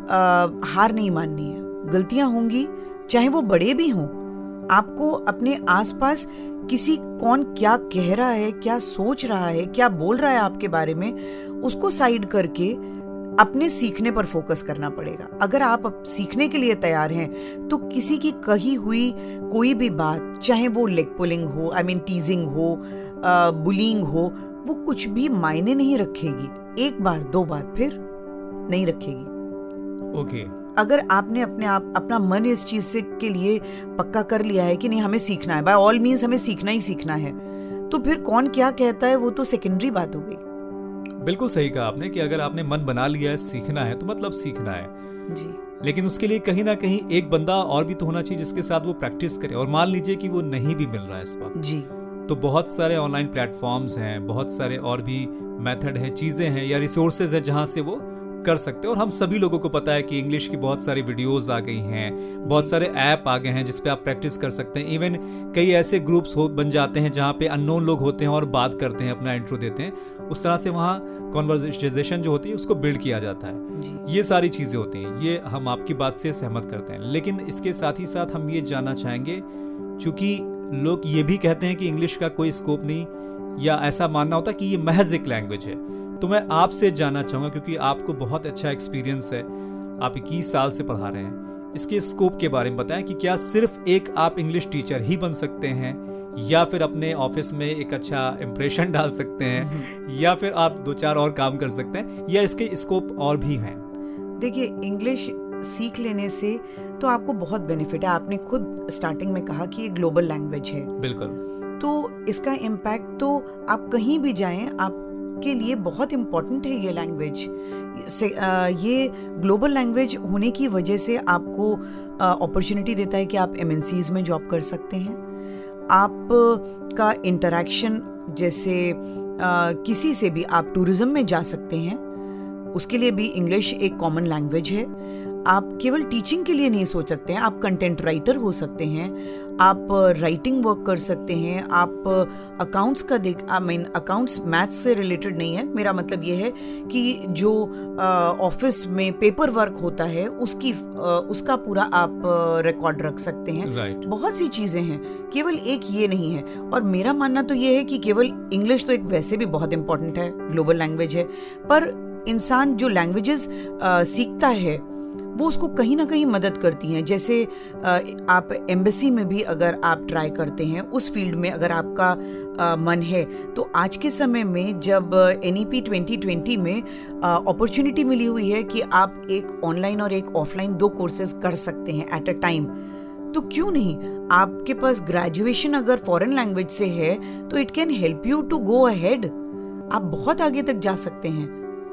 हार नहीं माननी है। गलतियां होंगी, चाहे वो बड़े भी हों। आपको अपने आसपास किसी कौन क्या कह रहा है, क्या सोच रहा है, क्या बोल रहा है आपके बारे में, उसको साइड करके अपने सीखने पर फोकस करना पड़ेगा। अगर आप सीखने के लिए तैयार हैं तो किसी की कही हुई कोई भी बात, चाहे वो लेग पुलिंग हो, टीजिंग हो, बुलिंग हो, वो कुछ भी मायने नहीं रखेगी। एक बार, दो बार, फिर नहीं रखेगी। ओके। अगर आपने अपना मन इस चीज से के लिए पक्का कर लिया है कि नहीं, हमें सीखना है, बाय ऑल मीन्स हमें सीखना ही सीखना है, तो फिर कौन क्या कहता है वो तो सेकेंडरी बात हो गई। बिल्कुल सही कहा आपने कि अगर आपने मन बना लिया है सीखना है तो मतलब सीखना है जी। लेकिन उसके लिए कहीं ना कहीं एक बंदा और भी तो होना चाहिए जिसके साथ वो प्रैक्टिस करे। और मान लीजिए कि वो नहीं भी मिल रहा है इस वक्त जी, तो बहुत सारे ऑनलाइन प्लेटफॉर्म्स हैं, बहुत सारे और भी मेथड हैं, चीजें हैं या रिसोर्सेज है जहां से वो कर सकते हैं। और हम सभी लोगों को पता है कि इंग्लिश की बहुत सारी वीडियोस आ गई हैं, बहुत सारे ऐप आ गए हैं जिस पे आप प्रैक्टिस कर सकते हैं। इवन कई ऐसे ग्रुप्स बन जाते हैं जहाँ पे अननोन लोग होते हैं और बात करते हैं, अपना इंट्रो देते हैं, उस तरह से वहाँ कॉन्वर्सेशन जो होती है उसको बिल्ड किया जाता है। ये सारी चीज़ें होती हैं, ये हम आपकी बात से सहमत करते हैं। लेकिन इसके साथ ही साथ हम ये जानना चाहेंगे, चूँकि लोग ये भी कहते हैं कि इंग्लिश का कोई स्कोप नहीं, या ऐसा मानना होता कि ये महज एक लैंग्वेज है, तो मैं आपसे जानना चाहूँगा, क्योंकि आपको बहुत अच्छा एक्सपीरियंस है, आप 21 साल से पढ़ा रहे हैं, इसके स्कोप के बारे में बताएं कि क्या सिर्फ एक आप इंग्लिश टीचर ही बन सकते हैं, या फिर अपने ऑफिस में एक अच्छा इम्प्रेशन डाल सकते हैं, या फिर आप 2-4 और काम कर सकते हैं, या इसके स्कोप और भी हैं? देखिए, इंग्लिश सीख लेने से तो आपको बहुत बेनिफिट है। आपने खुद स्टार्टिंग में कहा कि ये ग्लोबल लैंग्वेज है। बिल्कुल। तो इसका इम्पैक्ट तो आप कहीं भी जाएं, आपके लिए बहुत इम्पोर्टेंट है ये लैंग्वेज। ये ग्लोबल लैंग्वेज होने की वजह से आपको अपॉर्चुनिटी देता है कि आप MNCs में जॉब कर सकते हैं। आप का इंटरेक्शन जैसे किसी से भी, आप टूरिज्म में जा सकते हैं, उसके लिए भी इंग्लिश एक कॉमन लैंग्वेज है। आप केवल टीचिंग के लिए नहीं सोच सकते हैं, आप कंटेंट राइटर हो सकते हैं, आप राइटिंग वर्क कर सकते हैं, आप अकाउंट्स का अकाउंट्स मैथ्स से रिलेटेड नहीं है, मेरा मतलब ये है कि जो ऑफिस में पेपर वर्क होता है उसका पूरा आप रिकॉर्ड रख सकते हैं। Right. बहुत सी चीज़ें हैं, केवल एक ये नहीं है। और मेरा मानना तो ये है कि केवल इंग्लिश तो एक वैसे भी बहुत इंपॉर्टेंट है, ग्लोबल लैंग्वेज है, पर इंसान जो लैंग्वेजेस सीखता है वो उसको कहीं ना कहीं मदद करती हैं। जैसे आप एम्बेसी में भी अगर आप ट्राई करते हैं, उस फील्ड में अगर आपका मन है, तो आज के समय में जब NEP 2020 में अपॉर्चुनिटी मिली हुई है कि आप एक ऑनलाइन और एक ऑफलाइन 2 कोर्सेज कर सकते हैं एट अ टाइम, तो क्यों नहीं? आपके पास ग्रेजुएशन अगर फॉरेन लैंग्वेज से है तो it can help you to go ahead. आप बहुत आगे तक जा सकते हैं,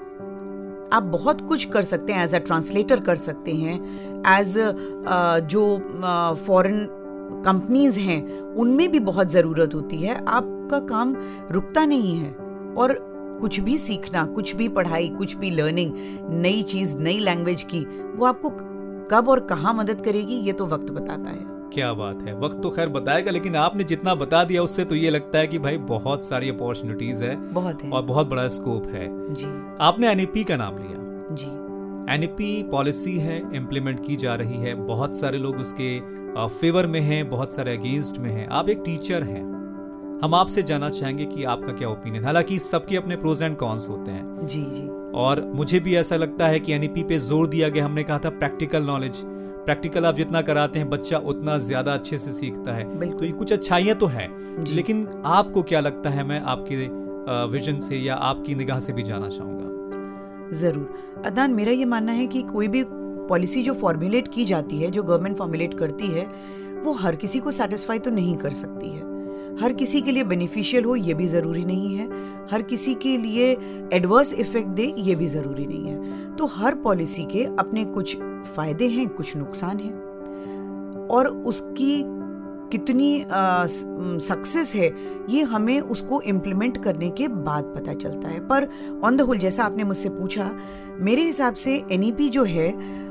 आप बहुत कुछ कर सकते हैं, एज अ ट्रांसलेटर कर सकते हैं, एज जो फॉरेन कंपनीज हैं उनमें भी बहुत ज़रूरत होती है। आपका काम रुकता नहीं है, और कुछ भी सीखना, कुछ भी पढ़ाई, कुछ भी लर्निंग, नई चीज़, नई लैंग्वेज की, वो आपको कब और कहाँ मदद करेगी ये तो वक्त बताता है। क्या बात है, वक्त तो खैर बताएगा, लेकिन आपने जितना बता दिया उससे तो ये लगता है कि भाई बहुत सारी अपॉर्चुनिटीज है, बहुत है, और बहुत बड़ा स्कोप है जी। आपने NEP का नाम लिया जी। NEP पॉलिसी है, इम्प्लीमेंट की जा रही है, बहुत सारे लोग उसके फेवर में हैं, बहुत सारे अगेंस्ट में हैं। आप एक टीचर हैं, हम आपसे जानना चाहेंगे कि आपका क्या ओपिनियन। हालांकि सबके अपने प्रोज एंड कॉन्स होते हैं, जी जी, और मुझे भी ऐसा लगता है कि NEP पे जोर दिया गया। हमने कहा था प्रैक्टिकल नॉलेज, प्रैक्टिकल आप जितना कराते हैं बच्चा उतना ज्यादा अच्छे से सीखता है। तो ये कुछ अच्छाइयाँ तो हैं, लेकिन आपको क्या लगता है? मैं आपके विजन से या आपकी निगाह से भी जानना चाहूंगा। जरूर अदनान, मेरा ये मानना है कि कोई भी पॉलिसी जो फॉर्मुलेट की जाती है, जो गवर्नमेंट फॉर्मुलेट करती है, वो हर किसी को सेटिस्फाई तो नहीं कर सकती है। हर किसी के लिए बेनिफिशियल हो ये भी ज़रूरी नहीं है, हर किसी के लिए एडवर्स इफेक्ट दे ये भी ज़रूरी नहीं है। तो हर पॉलिसी के अपने कुछ फ़ायदे हैं, कुछ नुकसान हैं, और उसकी कितनी सक्सेस है ये हमें उसको इम्प्लीमेंट करने के बाद पता चलता है। पर ऑन द होल, जैसा आपने मुझसे पूछा, मेरे हिसाब से NEP जो है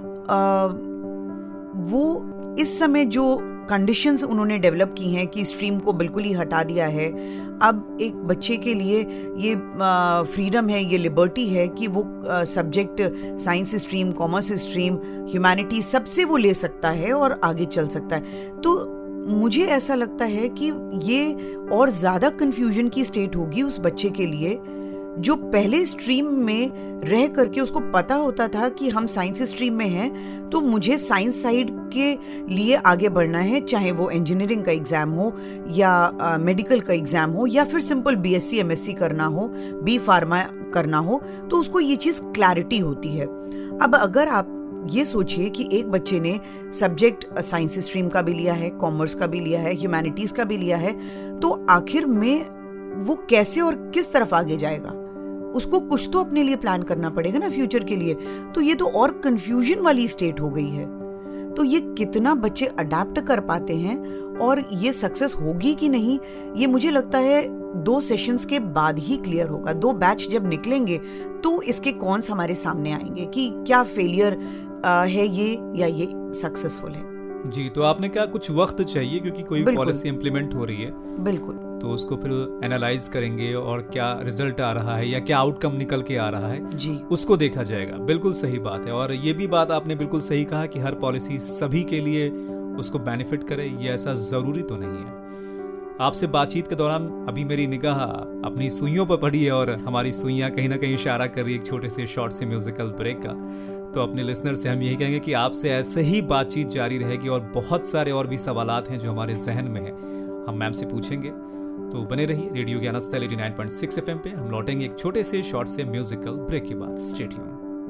वो इस समय जो कंडीशंस उन्होंने डेवलप की हैं कि स्ट्रीम को बिल्कुल ही हटा दिया है, अब एक बच्चे के लिए ये फ्रीडम है, ये लिबर्टी है कि वो subject science stream, commerce stream, humanity सबसे वो ले सकता है और आगे चल सकता है। तो मुझे ऐसा लगता है कि ये और ज़्यादा कन्फ्यूजन की स्टेट होगी उस बच्चे के लिए जो पहले स्ट्रीम में रह करके उसको पता होता था कि हम साइंस स्ट्रीम में हैं तो मुझे साइंस साइड के लिए आगे बढ़ना है, चाहे वो इंजीनियरिंग का एग्ज़ाम हो या मेडिकल का एग्ज़ाम हो या फिर सिंपल BSc MSc करना हो, B फार्मा करना हो, तो उसको ये चीज़ क्लैरिटी होती है। अब अगर आप ये सोचिए कि एक बच्चे ने सब्जेक्ट साइंस स्ट्रीम का भी लिया है, कॉमर्स का भी लिया है, ह्यूमैनिटीज़ का भी लिया है, तो आखिर में वो कैसे और किस तरफ आगे जाएगा? उसको कुछ तो अपने लिए प्लान करना पड़ेगा ना फ्यूचर के लिए। तो ये तो और कंफ्यूजन वाली स्टेट हो गई है। तो ये कितना बच्चे अडाप्ट कर पाते हैं और ये सक्सेस होगी कि नहीं, ये मुझे लगता है 2 सेशंस के बाद ही क्लियर होगा। 2 बैच जब निकलेंगे तो इसके कॉन्स हमारे सामने आएंगे कि क्या फेलियर है ये या ये सक्सेसफुल है। जी, तो आपने कहा कुछ वक्त चाहिए क्योंकि कोई पॉलिसी इम्प्लीमेंट हो रही है, बिल्कुल, तो उसको फिर एनालाइज करेंगे और क्या रिजल्ट आ रहा है या क्या आउटकम निकल के आ रहा है जी, उसको देखा जाएगा। बिल्कुल सही बात है। और ये भी बात आपने बिल्कुल सही कहा कि हर पॉलिसी सभी के लिए उसको बेनिफिट करे, ये ऐसा जरूरी तो नहीं है। आपसे बातचीत के दौरान अभी मेरी निगाह अपनी सुइयों पर पड़ी है और हमारी सुइयां कहीं ना कहीं इशारा कर रही है एक छोटे से शॉर्ट से म्यूजिकल ब्रेक का। तो अपने लिसनर से हम यही कहेंगे कि आपसे ऐसे ही बातचीत जारी रहेगी और बहुत सारे और भी सवालात हैं जो हमारे जहन में हैं, हम मैम से पूछेंगे। तो बने रहिए रेडियो ज्ञानस्थल 89.6 FM पे। हम लौटेंगे एक छोटे से शॉर्ट से म्यूजिकल ब्रेक के बाद। Stay tuned.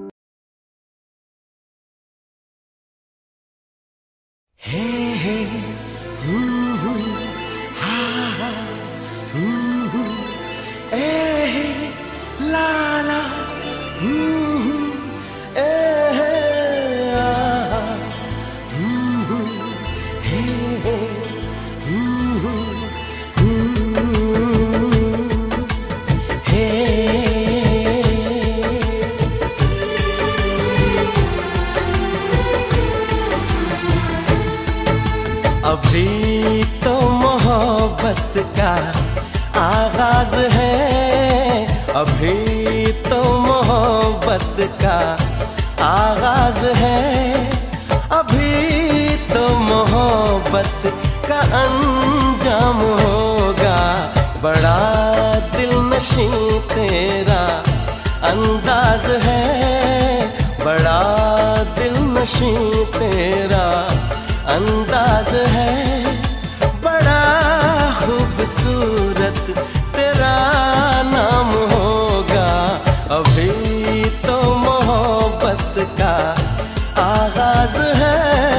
अभी तो मोहब्बत का आगाज है, अभी तो मोहब्बत का आगाज है, अभी तो मोहब्बत का अंजाम होगा। बड़ा दिलनशीं तेरा अंदाज है, बड़ा दिलनशीं तेरा अंदाज है, बड़ा खूबसूरत तेरा नाम होगा। अभी तो मोहब्बत का आगाज है।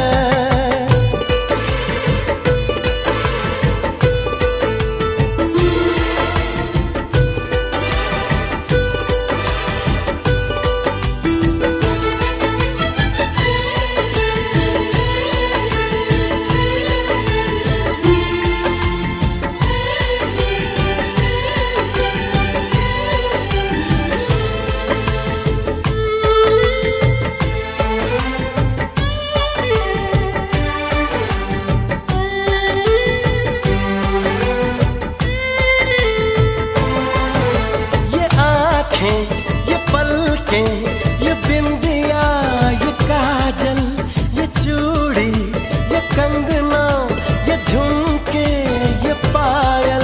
ये पलकें, ये बिंदिया, ये काजल, ये चूड़ी, ये कंगना, ये झुमके, ये पायल,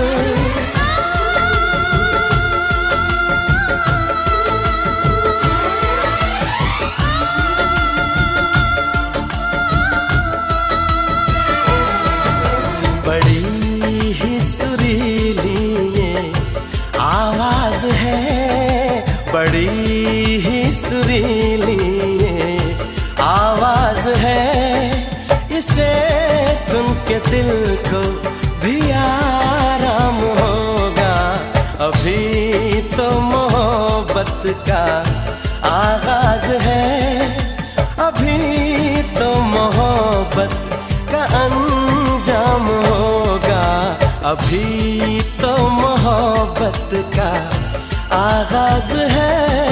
बड़ी ही सुरीली ये आवाज है, बड़ी ही सुरीली ये आवाज है। इसे सुन के दिल को भी आराम होगा। अभी तो मोहब्बत का आगाज है, अभी तो मोहब्बत का अंजाम होगा। अभी तो मोहब्बत का आगाज है।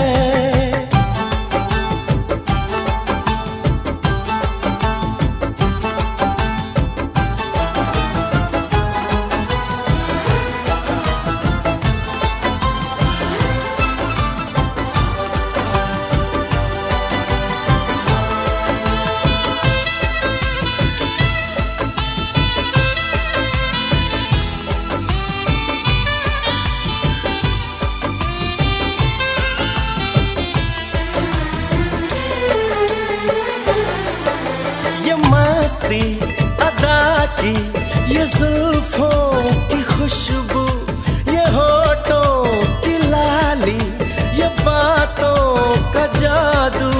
अदा की ये जुल्फों की खुशबू, ये होठों की लाली, ये बातों का जादू,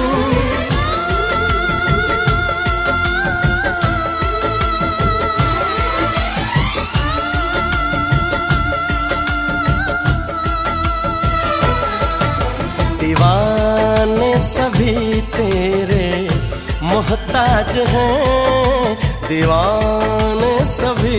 दीवाने सभी तेरे मोहताज हैं, दीवाने सभी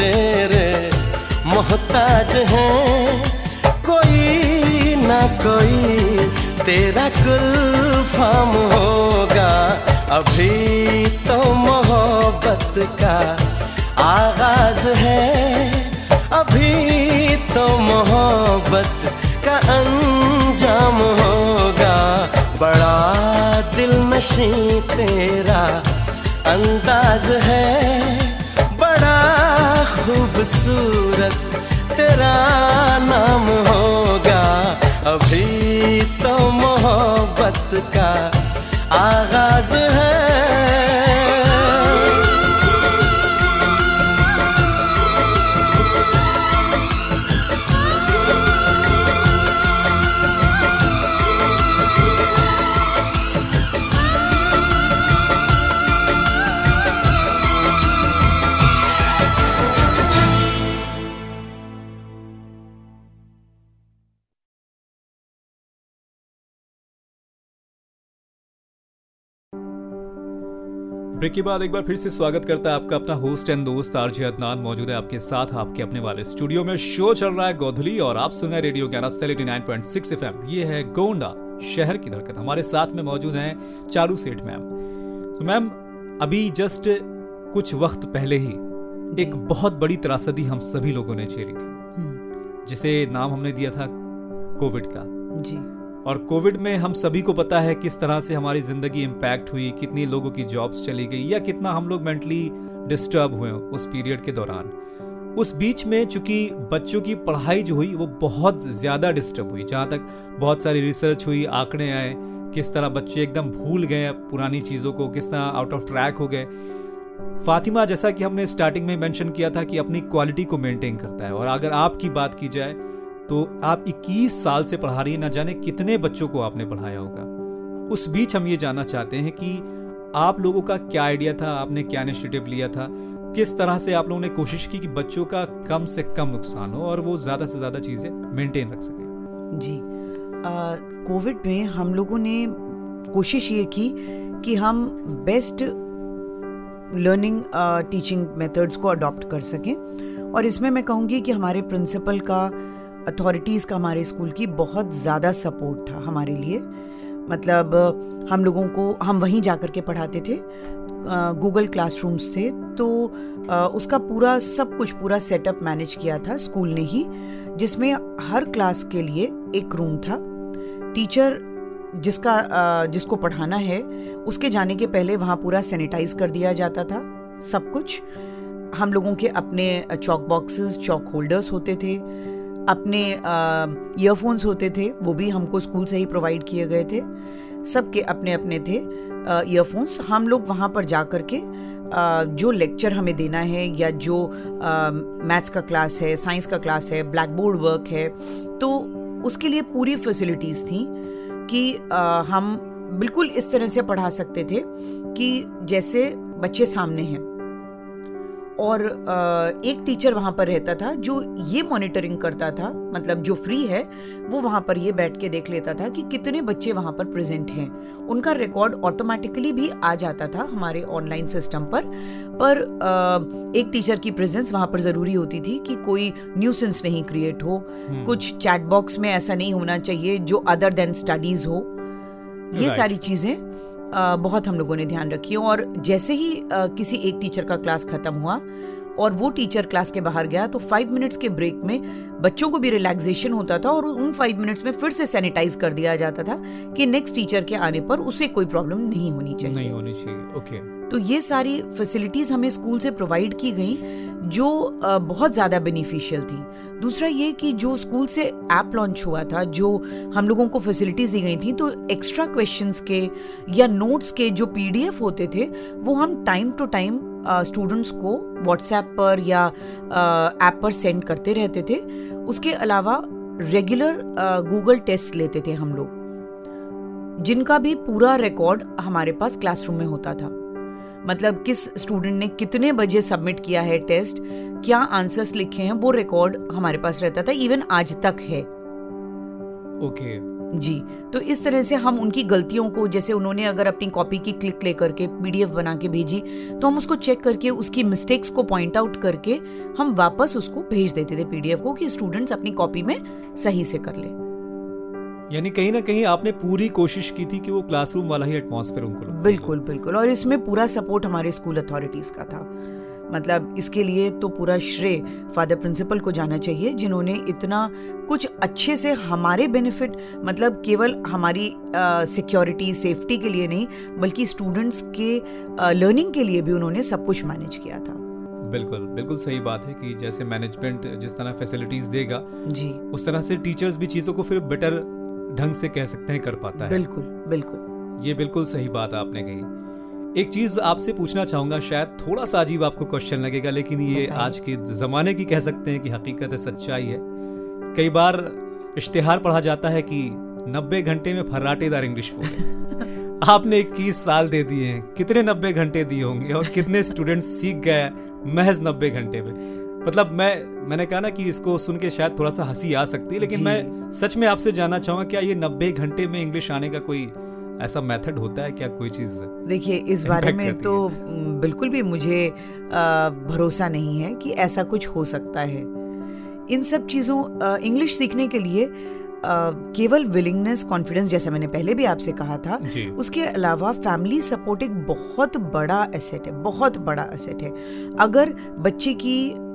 तेरे मोहताज हैं, कोई ना कोई तेरा गुलफाम होगा। अभी तो मोहब्बत का आगाज है, अभी तो मोहब्बत का अंजाम होगा। बड़ा दिलनशीं तेरा अंदाज है, बड़ा खूबसूरत तेरा नाम होगा। अभी तो मोहब्बत का आगाज है। ब्रेक के बाद एक बार फिर से स्वागत करता है आपका अपना होस्ट एंड दोस्त आरजे अदनान मौजूद है आपके साथ आपके अपने वाले स्टूडियो में। शो चल रहा है गोधुली और आप सुन रहे हैं रेडियो ज्ञानस्थल 89.6 FM। ये है गोंडा शहर की धड़कन। हमारे साथ में मौजूद हैं चारू सेठ मैम। तो मैम अभी जस्ट कुछ वक्त पहले ही एक बहुत बड़ी त्रासदी हम सभी लोगों ने झेली थी, जिसे नाम हमने दिया था कोविड का जी। और कोविड में हम सभी को पता है किस तरह से हमारी जिंदगी इम्पैक्ट हुई, कितनी लोगों की जॉब्स चली गई या कितना हम लोग मेंटली डिस्टर्ब हुए उस पीरियड के दौरान। उस बीच में चूंकि बच्चों की पढ़ाई जो हुई वो बहुत ज्यादा डिस्टर्ब हुई, जहां तक बहुत सारी रिसर्च हुई, आंकड़े आए किस तरह बच्चे एकदम भूल गए पुरानी चीजों को, किस तरह आउट ऑफ ट्रैक हो गए। फातिमा, जैसा कि हमने स्टार्टिंग में मेंशन किया था कि अपनी क्वालिटी को मेंटेन करता है, और अगर आपकी बात की जाए तो आप 21 साल से पढ़ा रही हैं, ना जाने कितने बच्चों को आपने पढ़ाया होगा। उस बीच हम ये जानना चाहते हैं कि आप लोगों का क्या आइडिया था, आपने क्या इनिशिएटिव लिया था, किस तरह से आप लोगों ने कोशिश की कि बच्चों का कम से कम नुकसान हो और वो ज्यादा से ज्यादा चीजें मेंटेन रख सके। जी, कोविड में हम लोगों ने कोशिश ये की कि हम बेस्ट लर्निंग टीचिंग मेथड्स को अडॉप्ट कर सकें, और इसमें मैं कहूँगी कि हमारे प्रिंसिपल का, अथॉरिटीज़ का हमारे स्कूल की बहुत ज़्यादा सपोर्ट था हमारे लिए। मतलब हम लोगों को, हम वहीं जा कर के पढ़ाते थे, गूगल क्लासरूम्स थे, तो उसका पूरा सब कुछ पूरा सेटअप मैनेज किया था स्कूल ने ही, जिसमें हर क्लास के लिए एक रूम था। टीचर जिसको पढ़ाना है उसके जाने के पहले वहाँ पूरा सैनिटाइज कर दिया जाता था सब कुछ। हम लोगों के अपने चॉक बॉक्सेस, चॉक होल्डर्स होते थे, अपने ईयरफोन्स होते थे, वो भी हमको स्कूल से ही प्रोवाइड किए गए थे। सबके अपने अपने थे ईयरफोन्स। हम लोग वहाँ पर जा कर के जो लेक्चर हमें देना है, या जो मैथ्स का क्लास है, साइंस का क्लास है, ब्लैक बोर्ड वर्क है, तो उसके लिए पूरी फैसिलिटीज़ थी कि हम बिल्कुल इस तरह से पढ़ा सकते थे कि जैसे बच्चे सामने हैं। और एक टीचर वहाँ पर रहता था जो ये मॉनिटरिंग करता था, मतलब जो फ्री है वो वहाँ पर ये बैठ के देख लेता था कि कितने बच्चे वहाँ पर प्रेजेंट हैं। उनका रिकॉर्ड ऑटोमेटिकली भी आ जाता था हमारे ऑनलाइन सिस्टम पर एक टीचर की प्रेजेंस वहाँ पर ज़रूरी होती थी कि कोई न्यूसेंस नहीं क्रिएट हो, कुछ चैट बॉक्स में ऐसा नहीं होना चाहिए जो अदर देन स्टडीज़ हो। ये सारी चीज़ें बहुत हम लोगों ने ध्यान रखी। और जैसे ही किसी एक टीचर का क्लास खत्म हुआ और वो टीचर क्लास के बाहर गया, तो 5 मिनट्स के ब्रेक में बच्चों को भी रिलैक्सेशन होता था, और उन 5 मिनट्स में फिर से सैनिटाइज कर दिया जाता था कि नेक्स्ट टीचर के आने पर उसे कोई प्रॉब्लम नहीं होनी चाहिए। ओके। तो ये सारी फैसिलिटीज हमें स्कूल से प्रोवाइड की गई, जो बहुत ज़्यादा बेनिफिशियल थी। दूसरा ये कि जो स्कूल से ऐप लॉन्च हुआ था, जो हम लोगों को फैसिलिटीज़ दी गई थी, तो एक्स्ट्रा क्वेश्चंस के या नोट्स के जो PDF होते थे वो हम टाइम टू टाइम स्टूडेंट्स को व्हाट्सएप पर या ऐप पर सेंड करते रहते थे। उसके अलावा रेगुलर गूगल टेस्ट लेते थे हम लोग, जिनका भी पूरा रिकॉर्ड हमारे पास क्लासरूम में होता था। मतलब किस स्टूडेंट ने कितने बजे सबमिट किया है टेस्ट, क्या आंसर्स लिखे हैं, वो रिकॉर्ड हमारे पास रहता था, इवन आज तक है। ओके। जी, तो इस तरह से हम उनकी गलतियों को, जैसे उन्होंने अगर अपनी कॉपी की क्लिक लेकर के PDF बना के भेजी, तो हम उसको चेक करके उसकी मिस्टेक्स को पॉइंट आउट करके हम वापस उसको भेज देते थे PDF को, कि स्टूडेंट्स अपनी कॉपी में सही से कर ले। यानी कहीं ना कहीं आपने पूरी कोशिश की थी कि वो क्लासरूम वाला ही एटमॉस्फेयर उनको बिल्कुल बिल्कुल, और इसमें पूरा सपोर्ट हमारे स्कूल अथॉरिटीज का था। मतलब इसके लिए तो पूरा श्रेय फादर प्रिंसिपल को जाना चाहिए, जिन्होंने इतना कुछ अच्छे से हमारे बेनिफिट, मतलब केवल हमारी सिक्योरिटी सेफ्टी के लिए नहीं, बल्कि स्टूडेंट्स के लर्निंग के लिए भी उन्होंने सब कुछ मैनेज किया था। बिल्कुल बिल्कुल सही बात है कि जैसे मैनेजमेंट जिस तरह फैसिलिटीज देगा जी, उस तरह से टीचर्स भी चीजों को फिर बेटर ढंग से कह सकते हैं, कर पाता है। बिल्कुल बिल्कुल, ये बिल्कुल सही बात आपने कही। एक चीज आपसे पूछना चाहूंगा, शायद थोड़ा सा अजीब आपको क्वेश्चन लगेगा, लेकिन ये आज के जमाने की कह सकते हैं कि हकीकत है, सच्चाई है। कई बार इश्तिहार पढ़ा जाता है कि 90 घंटे में फर्राटेदार इंग्लिश बोले। आपने 21 साल दे दिए हैं, कितने 90 घंटे दिए होंगे और कितने स्टूडेंट्स सीख गए महज 90 घंटे में? मतलब मैंने कहा ना कि इसको सुन के शायद थोड़ा सा हंसी आ सकती है, लेकिन मैं सच में आपसे जानना चाहूंगा, क्या ये 90 घंटे में इंग्लिश आने का कोई ऐसा मेथड होता है क्या, कोई चीज? देखिए, इस बारे में तो बिल्कुल भी मुझे भरोसा नहीं है कि ऐसा कुछ हो सकता है। इन सब चीज़ों, इंग्लिश सीखने के लिए केवल विलिंगनेस, कॉन्फिडेंस, जैसा मैंने पहले भी आपसे कहा था, उसके अलावा फैमिली सपोर्ट एक बहुत बड़ा एसेट है, बहुत बड़ा एसेट है। अगर बच्चे की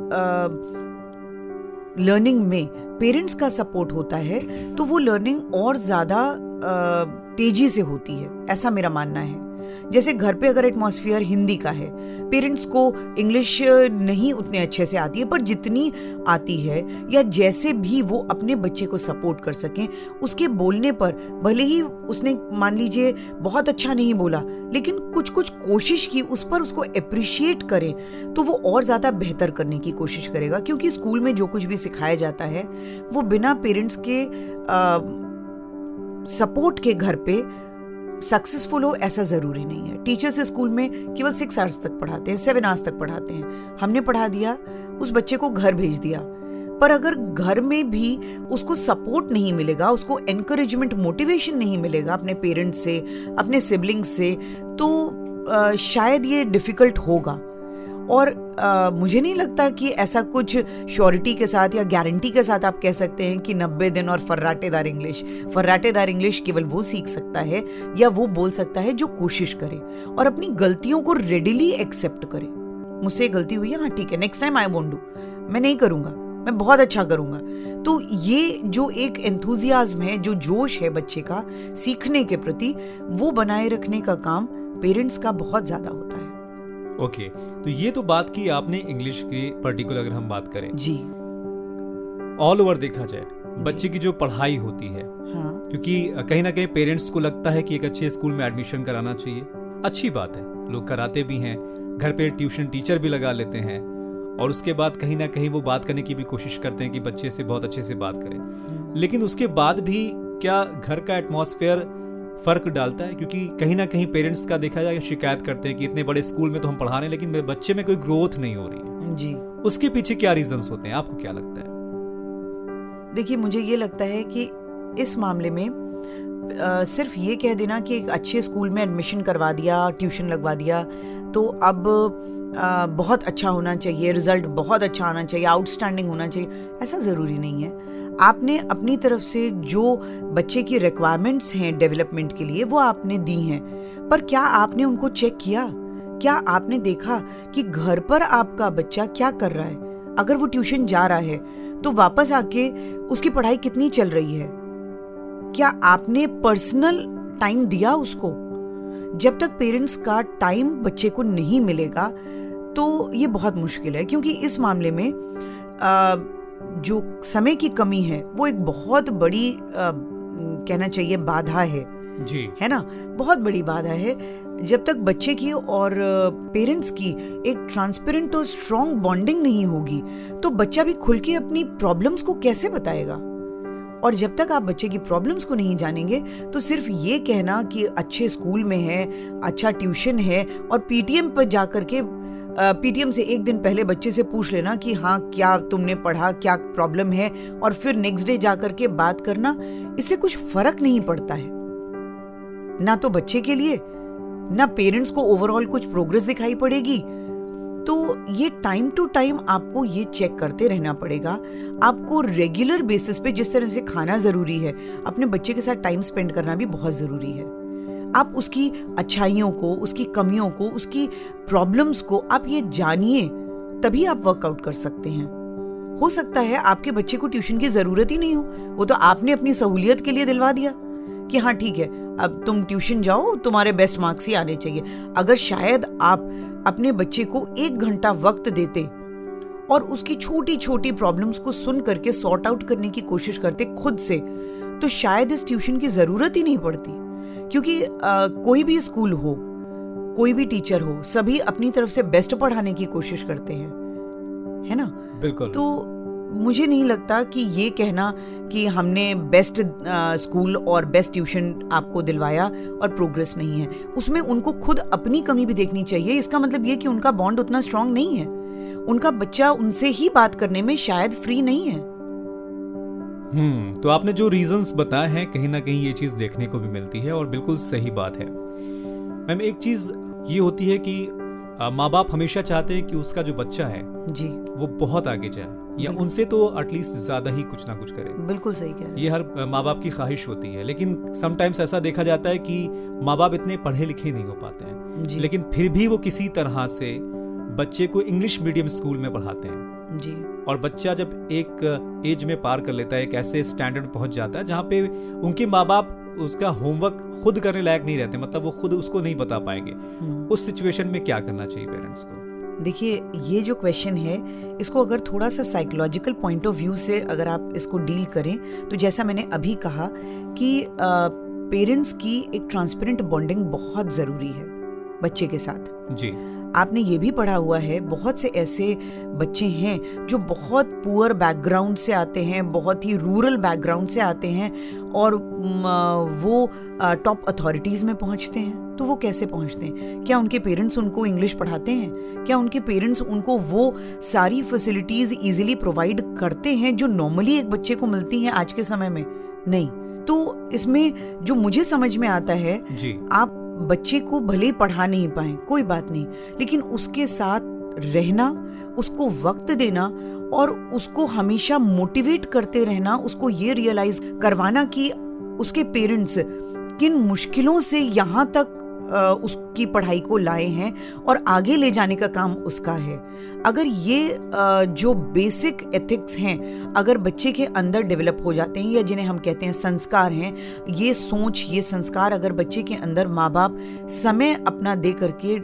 लर्निंग में पेरेंट्स का सपोर्ट होता है तो वो लर्निंग और ज़्यादा तेजी से होती है, ऐसा मेरा मानना है। जैसे घर पे अगर एटमॉस्फेयर हिंदी का है, पेरेंट्स को इंग्लिश नहीं उतने अच्छे से आती है, पर जितनी आती है या जैसे भी वो अपने बच्चे को सपोर्ट कर सकें, उसके बोलने पर भले ही उसने मान लीजिए बहुत अच्छा नहीं बोला, लेकिन कुछ कुछ कोशिश की, उस पर उसको अप्रिशिएट करें तो वो और ज़्यादा बेहतर करने की कोशिश करेगा। क्योंकि स्कूल में जो कुछ भी सिखाया जाता है वो बिना पेरेंट्स के सपोर्ट के घर पे सक्सेसफुल हो ऐसा जरूरी नहीं है। टीचर्स स्कूल में केवल 6 आवर्स तक पढ़ाते हैं, 7 आवर्स तक पढ़ाते हैं। हमने पढ़ा दिया, उस बच्चे को घर भेज दिया, पर अगर घर में भी उसको सपोर्ट नहीं मिलेगा, उसको एनकरेजमेंट, मोटिवेशन नहीं मिलेगा अपने पेरेंट्स से, अपने सिबलिंग्स से, तो शायद ये डिफिकल्ट होगा। और मुझे नहीं लगता कि ऐसा कुछ श्योरिटी के साथ या गारंटी के साथ आप कह सकते हैं कि 90 दिन और फर्राटेदार इंग्लिश केवल वो सीख सकता है या वो बोल सकता है जो कोशिश करे और अपनी गलतियों को रेडिली एक्सेप्ट करे। मुझसे गलती हुई है, हाँ ठीक है, next time I won't do, मैं नहीं करूंगा, मैं बहुत अच्छा करूंगा। तो ये जो एक एंथुजियाज्म है, जो जोश है बच्चे का सीखने के प्रति, वो बनाए रखने का काम पेरेंट्स का बहुत ज्यादा होता है। ओके, तो ये तो बात की आपने इंग्लिश की पर्टिकुलर, अगर हम बात करें जी, ऑल ओवर देखा जाए बच्चे की जो पढ़ाई होती है, हाँ, क्योंकि कहीं ना कहीं पेरेंट्स को लगता है कि एक अच्छे स्कूल में एडमिशन कराना चाहिए, अच्छी बात है, लोग कराते भी हैं, घर पे ट्यूशन टीचर भी लगा लेते हैं, और उसके बाद कहीं ना कहीं वो बात करने की भी कोशिश करते हैं कि बच्चे से बहुत अच्छे से बात करें। लेकिन उसके बाद भी क्या घर का एटमॉस्फेयर फर्क डालता है? क्योंकि कहीं ना कहीं पेरेंट्स का देखा जाए शिकायत करते हैं कि इतने बड़े स्कूल में तो हम पढ़ा रहे हैं, लेकिन मेरे बच्चे में कोई ग्रोथ नहीं हो रही है जी। उसके पीछे क्या रीजंस होते हैं, आपको क्या लगता है? देखिए, मुझे ये लगता है कि इस मामले में सिर्फ ये कह देना कि एक अच्छे स्कूल में एडमिशन करवा दिया, ट्यूशन लगवा दिया, तो अब बहुत अच्छा होना चाहिए, रिजल्ट बहुत अच्छा आना चाहिए, आउटस्टैंडिंग होना चाहिए, ऐसा ज़रूरी नहीं है। आपने अपनी तरफ से जो बच्चे की रिक्वायरमेंट्स हैं डेवलपमेंट के लिए, वो आपने दी हैं, पर क्या आपने उनको चेक किया? क्या आपने देखा कि घर पर आपका बच्चा क्या कर रहा है? अगर वो ट्यूशन जा रहा है तो वापस आके उसकी पढ़ाई कितनी चल रही है? क्या आपने पर्सनल टाइम दिया उसको? जब तक पेरेंट्स का टाइम बच्चे को नहीं मिलेगा तो ये बहुत मुश्किल है, क्योंकि इस मामले में जो समय की कमी है वो एक बहुत बड़ी कहना चाहिए बाधा है जी, है ना, बहुत बड़ी बाधा है। जब तक बच्चे की और पेरेंट्स की एक ट्रांसपेरेंट और स्ट्रॉन्ग बॉन्डिंग नहीं होगी तो बच्चा भी खुल के अपनी प्रॉब्लम्स को कैसे बताएगा? और जब तक आप बच्चे की प्रॉब्लम्स को नहीं जानेंगे तो सिर्फ ये कहना कि अच्छे स्कूल में है, अच्छा ट्यूशन है और पीटीएम पर जाकर के पीटीएम से एक दिन पहले बच्चे से पूछ लेना कि हाँ क्या तुमने पढ़ा, क्या प्रॉब्लम है, और फिर नेक्स्ट डे जाकर के बात करना, इससे कुछ फर्क नहीं पड़ता है, ना तो बच्चे के लिए ना पेरेंट्स को ओवरऑल कुछ प्रोग्रेस दिखाई पड़ेगी। तो ये टाइम टू टाइम आपको ये चेक करते रहना पड़ेगा। आपको रेगुलर बेसिस पे जिस तरह से खाना जरूरी है, अपने बच्चे के साथ टाइम स्पेंड करना भी बहुत जरूरी है। आप उसकी अच्छाइयों को, उसकी कमियों को, उसकी प्रॉब्लम्स को आप ये जानिए, तभी आप वर्कआउट कर सकते हैं। हो सकता है आपके बच्चे को ट्यूशन की जरूरत ही नहीं हो, वो तो आपने अपनी सहूलियत के लिए दिलवा दिया कि हाँ ठीक है अब तुम ट्यूशन जाओ, तुम्हारे बेस्ट मार्क्स ही आने चाहिए। अगर शायद आप अपने बच्चे को 1 घंटा वक्त देते और उसकी छोटी छोटी प्रॉब्लम्स को सुन करके सॉर्ट आउट करने की कोशिश करते खुद से, तो शायद इस ट्यूशन की जरूरत ही नहीं पड़ती। क्योंकि कोई भी स्कूल हो, कोई भी टीचर हो, सभी अपनी तरफ से बेस्ट पढ़ाने की कोशिश करते हैं, है ना? बिल्कुल। तो मुझे नहीं लगता कि ये कहना कि हमने बेस्ट स्कूल और बेस्ट ट्यूशन आपको दिलवाया और प्रोग्रेस नहीं है, उसमें उनको खुद अपनी कमी भी देखनी चाहिए। इसका मतलब ये कि उनका बॉन्ड उतना स्ट्रांग नहीं है, उनका बच्चा उनसे ही बात करने में शायद फ्री नहीं है। तो आपने जो रीजंस बताए हैं, कहीं ना कहीं ये चीज देखने को भी मिलती है और बिल्कुल सही बात है। मैम एक चीज ये होती है कि माँ बाप हमेशा चाहते हैं कि उसका जो बच्चा है जी वो बहुत आगे जाए, या उनसे तो एटलीस्ट ज्यादा ही कुछ ना कुछ करे। बिल्कुल सही कह रहे हैं। ये हर माँ बाप की ख्वाहिश होती है, लेकिन समटाइम्स ऐसा देखा जाता है कि माँ बाप इतने पढ़े लिखे नहीं हो पाते हैं, लेकिन फिर भी वो किसी तरह से बच्चे को इंग्लिश मीडियम स्कूल में पढ़ाते हैं जी। और बच्चा जब एक एज में पार कर लेता है, एक ऐसे स्टैंडर्ड पहुंच जाता है जहाँ पे उनके माँ बाप उसका होमवर्क खुद करने लायक नहीं रहते, मतलब वो खुद उसको नहीं बता पाएंगे, उस सिचुएशन में क्या करना चाहिए पेरेंट्स को? देखिए, ये जो क्वेश्चन है, इसको अगर थोड़ा सा साइकोलॉजिकल पॉइंट ऑफ व्यू से अगर आप इसको डील करें, तो जैसा मैंने अभी कहा कि पेरेंट्स की एक ट्रांसपेरेंट बॉन्डिंग बहुत ज़रूरी है बच्चे के साथ। जी। आपने ये भी पढ़ा हुआ है, बहुत से ऐसे बच्चे हैं जो बहुत पुअर बैकग्राउंड से आते हैं, बहुत ही रूरल बैकग्राउंड से आते हैं, और वो टॉप अथॉरिटीज़ में पहुंचते हैं। तो वो कैसे पहुंचते हैं? क्या उनके पेरेंट्स उनको इंग्लिश पढ़ाते हैं? क्या उनके पेरेंट्स उनको वो सारी फैसिलिटीज़ ईजिली प्रोवाइड करते हैं जो नॉर्मली एक बच्चे को मिलती हैं आज के समय में? नहीं। तो इसमें जो मुझे समझ में आता है जी, आप बच्चे को भले ही पढ़ा नहीं पाए, कोई बात नहीं, लेकिन उसके साथ रहना, उसको वक्त देना और उसको हमेशा मोटिवेट करते रहना, उसको ये रियलाइज करवाना कि उसके पेरेंट्स किन मुश्किलों से यहाँ तक उसकी पढ़ाई को लाए हैं और आगे ले जाने का काम उसका है। अगर ये जो बेसिक एथिक्स हैं, अगर बच्चे के अंदर डेवलप हो जाते हैं, या जिन्हें हम कहते हैं संस्कार हैं, ये सोच, ये संस्कार अगर बच्चे के अंदर माँ बाप समय अपना दे करके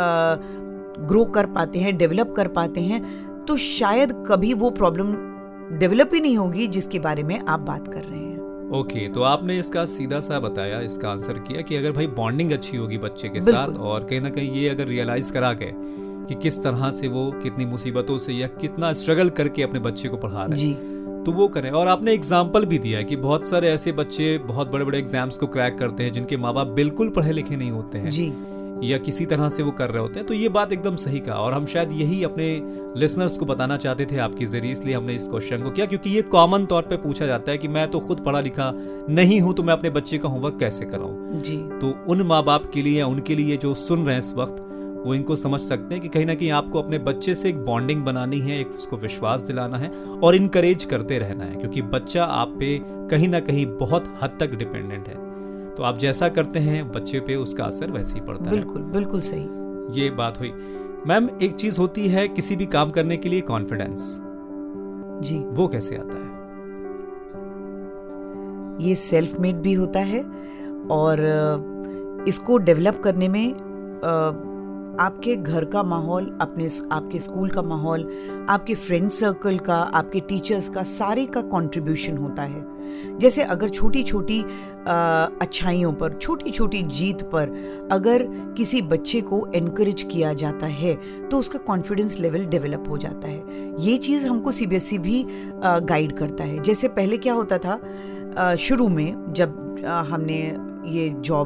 ग्रो कर पाते हैं, डेवलप कर पाते हैं, तो शायद कभी वो प्रॉब्लम डेवलप ही नहीं होगी जिसके बारे में आप बात कर रहे हैं। ओके, तो आपने इसका सीधा सा बताया, इसका आंसर किया कि अगर भाई बॉन्डिंग अच्छी होगी बच्चे के साथ, और कहीं ना कहीं ये अगर रियलाइज करा गए कि किस तरह से वो कितनी मुसीबतों से या कितना स्ट्रगल करके अपने बच्चे को पढ़ा रहे हैं, तो वो करें। और आपने एग्जाम्पल भी दिया है कि बहुत सारे ऐसे बच्चे बहुत बड़े बड़े एग्जाम्स को क्रैक करते हैं जिनके माँ बाप बिल्कुल पढ़े लिखे नहीं होते हैं जी, या किसी तरह से वो कर रहे होते हैं। तो ये बात एकदम सही कहा, और हम शायद यही अपने लिसनर्स को बताना चाहते थे आपके जरिए, इसलिए हमने इस क्वेश्चन को किया, क्योंकि ये कॉमन तौर पे पूछा जाता है कि मैं तो खुद पढ़ा लिखा नहीं हूं, तो मैं अपने बच्चे का होमवर्क कैसे कराऊं जी। तो उन माँ बाप के लिए या उनके लिए जो सुन रहे हैं इस वक्त, वो इनको समझ सकते हैं कि कहीं ना कहीं आपको अपने बच्चे से एक बॉन्डिंग बनानी है, एक उसको विश्वास दिलाना है और इनकरेज करते रहना है, क्योंकि बच्चा आप पे कहीं ना कहीं बहुत हद तक डिपेंडेंट है। तो आप जैसा करते हैं बच्चे पे उसका असर वैसे ही पड़ता है। बिल्कुल बिल्कुल सही, ये बात हुई। मैम एक चीज होती है किसी भी काम करने के लिए कॉन्फिडेंस जी, वो कैसे आता है? ये सेल्फ मेड भी होता है, और इसको डेवलप करने में आपके घर का माहौल, आपके स्कूल का माहौल, आपके फ्रेंड सर्कल का, आपके टीचर्स का, सारे का कंट्रीब्यूशन होता है। जैसे अगर छोटी छोटी अच्छाइयों पर, छोटी छोटी जीत पर अगर किसी बच्चे को एनकरेज किया जाता है तो उसका कॉन्फिडेंस लेवल डेवलप हो जाता है। ये चीज़ हमको सीबीएसई भी गाइड करता है। जैसे पहले क्या होता था, शुरू में जब हमने ये जॉब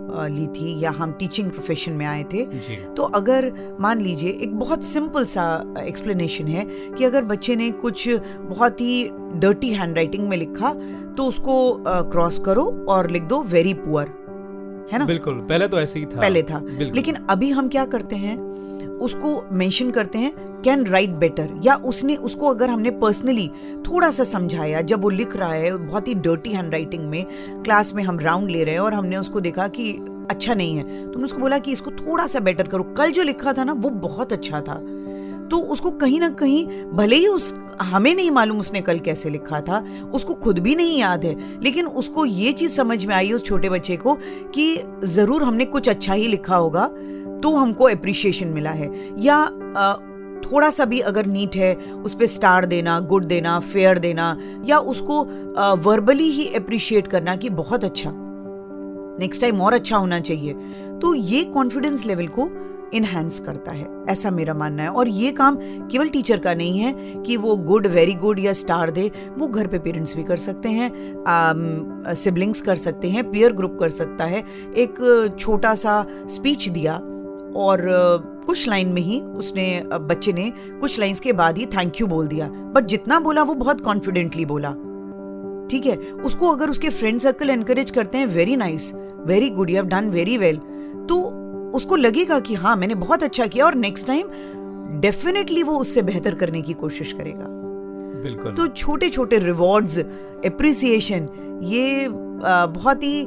ली थी या हम टीचिंग प्रोफेशन में आए थे जी। तो अगर मान लीजिए एक बहुत सिंपल सा एक्सप्लेनेशन है कि अगर बच्चे ने कुछ बहुत ही डर्टी हैंडराइटिंग में लिखा तो उसको क्रॉस करो और लिख दो वेरी पुअर, है ना। बिल्कुल, पहले तो ऐसे ही था, पहले था, लेकिन अभी हम क्या करते हैं, उसको मेंशन करते हैं कैन राइट बेटर, या उसको अगर हमने पर्सनली थोड़ा सा समझाया, जब वो लिख रहा है बहुत ही डर्टी हैंडराइटिंग में, क्लास में हम राउंड ले रहे हैं और हमने उसको देखा कि अच्छा नहीं है, तो हमने उसको बोला कि इसको थोड़ा सा बेटर करो, कल जो लिखा था ना वो बहुत अच्छा था। तो उसको कहीं ना कहीं, भले ही हमें नहीं मालूम उसने कल कैसे लिखा था, उसको खुद भी नहीं याद है, लेकिन उसको ये चीज समझ में आई उस छोटे बच्चे को कि जरूर हमने कुछ अच्छा ही लिखा होगा तो हमको एप्रिशिएशन मिला है। या थोड़ा सा भी अगर नीट है उस पे स्टार देना, गुड देना, फेयर देना, या उसको वर्बली ही एप्रिशिएट करना कि बहुत अच्छा, नेक्स्ट टाइम और अच्छा होना चाहिए। तो ये कॉन्फिडेंस लेवल को इनहैंस करता है, ऐसा मेरा मानना है। और ये काम केवल टीचर का नहीं है कि वो गुड, वेरी गुड या स्टार दे, वो घर पे पेरेंट्स भी कर सकते हैं, सिबलिंग्स कर सकते हैं, पीयर ग्रुप कर सकता है। एक छोटा सा स्पीच दिया और कुछ लाइन में ही बच्चे ने कुछ लाइंस के बाद ही थैंक यू बोल दिया, बट जितना बोला वो बहुत कॉन्फिडेंटली बोला, ठीक है। उसको अगर उसके फ्रेंड सर्कल एनकरेज करते हैं, very nice, very good, you have done very well, तो उसको लगेगा कि हाँ मैंने बहुत अच्छा किया और नेक्स्ट टाइम डेफिनेटली वो उससे बेहतर करने की कोशिश करेगा। बिल्कुल। तो छोटे छोटे रिवॉर्ड्स, एप्रिसिएशन, ये बहुत ही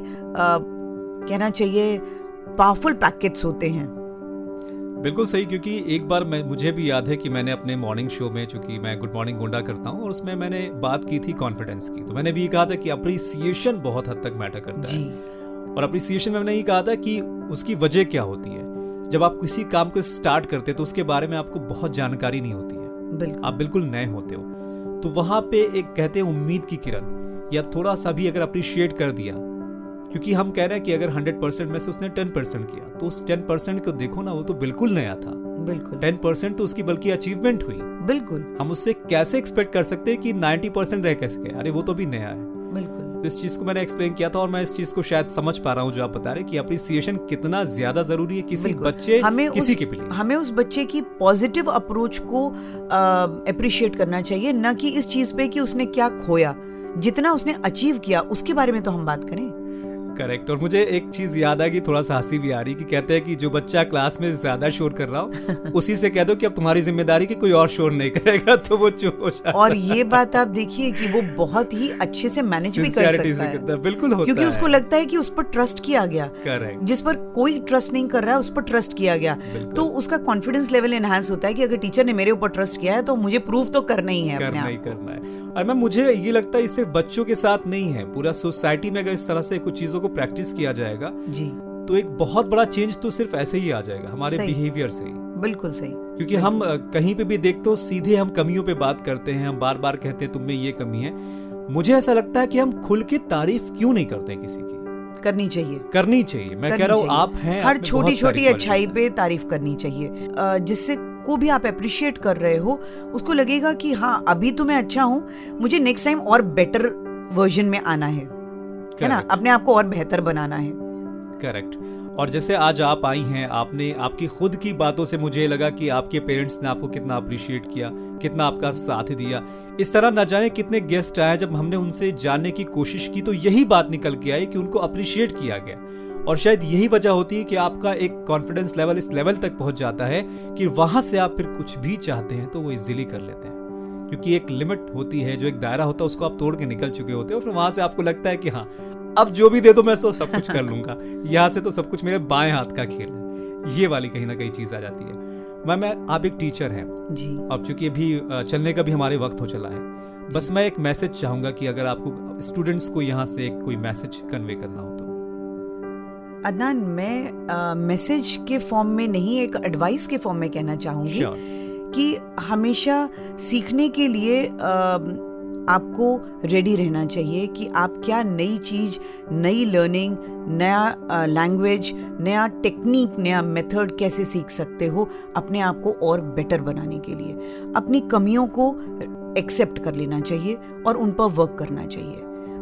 कहना चाहिए पावरफुल पैकेट्स होते हैं। बिल्कुल सही, क्योंकि एक बार मुझे भी याद है कि मैंने अपने मॉर्निंग शो में, चूंकि मैं गुड मॉर्निंग गोंडा करता हूँ, और उसमें मैंने बात की थी कॉन्फिडेंस की, तो मैंने भी कहा था कि अप्रिसिएशन बहुत हद तक मैटर करता है। और अप्रिसिएशन में मैंने ये कहा था कि उसकी वजह क्या होती है। जब आप किसी काम को स्टार्ट करते हो तो उसके बारे में आपको बहुत जानकारी नहीं होती है, आप बिल्कुल नए होते हो, तो वहां पे एक कहते हैं उम्मीद की किरण, या थोड़ा सा भी अगर अप्रिशिएट कर दिया, क्योंकि हम कह रहे हैं कि अगर 100% में से उसने 10% किया तो उस 10% को देखो ना, वो तो बिल्कुल नया था। बिल्कुल 10% तो उसकी बल्कि अचीवमेंट हुई। बिल्कुल हम उससे कैसे एक्सपेक्ट कर सकते हैं कि 90% रह कैसे गए, अरे वो तो भी नया है। बिल्कुल, तो इस चीज को मैंने एक्सप्लेन किया था, और मैं इस चीज को शायद समझ पा रहा हूँ जो आप बता रहे हैं कि अप्रिसिएशन कितना ज्यादा जरूरी है किसी बच्चे, किसी के लिए। हमें उस बच्चे की पॉजिटिव अप्रोच को अप्रिशिएट करना चाहिए, न कि इस चीज पे कि उसने क्या खोया। जितना उसने अचीव किया उसके बारे में तो हम बात करें। करेक्ट। और मुझे एक चीज याद आ गई, थोड़ा सा हंसी भी आ रही, कि कहते हैं कि जो बच्चा क्लास में ज्यादा शोर कर रहा हो उसी से कह दो कि अब तुम्हारी जिम्मेदारी कि कोई और शोर नहीं करेगा, तो वो चुप हो जाता है। और ये बात आप देखिए कि वो बहुत ही अच्छे से मैनेज भी कर सकता है। बिल्कुल होता क्योंकि उसको लगता है कि उस पर ट्रस्ट किया गया। करेक्ट। जिस पर कोई ट्रस्ट नहीं कर रहा है उस पर ट्रस्ट किया गया, तो उसका कॉन्फिडेंस लेवल एनहांस होता है कि अगर टीचर ने मेरे ऊपर ट्रस्ट किया है तो मुझे प्रूव तो करना ही है, करना है। और मैं, मुझे ये लगता है इससे बच्चों के साथ नहीं है, पूरा सोसाइटी में अगर इस तरह से कुछ चीजों को प्रैक्टिस किया जाएगा जी, तो एक बहुत बड़ा चेंज तो सिर्फ ऐसे ही आ जाएगा, हमारे बिहेवियर से ही। बिल्कुल सही। क्योंकि हम कहीं पे भी देखते हो सीधे हम कमियों पे बात करते हैं, हम बार बार कहते हैं तुम में ये कमी है। मुझे ऐसा लगता है कि हम खुल के तारीफ क्यों नहीं करते किसी की। करनी चाहिए, करनी चाहिए। मैं कह रहा हूँ आप हैं, हर छोटी छोटी अच्छाई पे तारीफ करनी चाहिए, जिससे को भी आप अप्रिशिएट कर रहे हो, उसको लगेगा कि हाँ अभी तो मैं अच्छा हूँ, मुझे नेक्स्ट टाइम और बेटर वर्जन में आना है ना, अपने आप को और बेहतर बनाना है। करेक्ट। और जैसे आज आप आई हैं, आपने आपकी खुद की बातों से मुझे लगा कि आपके पेरेंट्स ने आपको कितना अप्रिशिएट किया, कितना आपका साथ दिया। इस तरह न जाने कितने गेस्ट आए, जब हमने उनसे जानने की कोशिश की तो यही बात निकल के आई कि उनको अप्रिशिएट किया गया। और शायद यही वजह होती है कि आपका एक कॉन्फिडेंस लेवल इस लेवल तक पहुंच जाता है कि वहां से आप फिर कुछ भी चाहते हैं तो वो इजीली कर लेते हैं, क्योंकि एक लिमिट होती है, जो एक दायरा होता है उसको आप तोड़ के निकल चुके होते हो। फिर वहां से आपको लगता है कि हाँ अब जो भी दे दो मैं तो सब कुछ कर लूंगा, यहाँ से तो सब कुछ मेरे बाएं हाथ का खेल है। ये वाली कहीं ना कहीं चीज आ जाती है। मैं आप एक टीचर हैं जी, अब चूंकि अभी चलने का भी हमारे वक्त हो चला है, बस मैं एक मैसेज चाहूंगा कि अगर आपको स्टूडेंट्स को यहाँ से कोई मैसेज कन्वे करना हो तो। अदनान, मैं मैसेज के फॉर्म में नहीं, एक एडवाइस के फॉर्म में कहना चाहूंगी कि हमेशा सीखने के लिए आपको रेडी रहना चाहिए कि आप क्या नई चीज, नई लर्निंग, नया लैंग्वेज, नया टेक्निक, नया मेथड कैसे सीख सकते हो अपने आप को और बेटर बनाने के लिए। अपनी कमियों को एक्सेप्ट कर लेना चाहिए और उन पर वर्क करना चाहिए।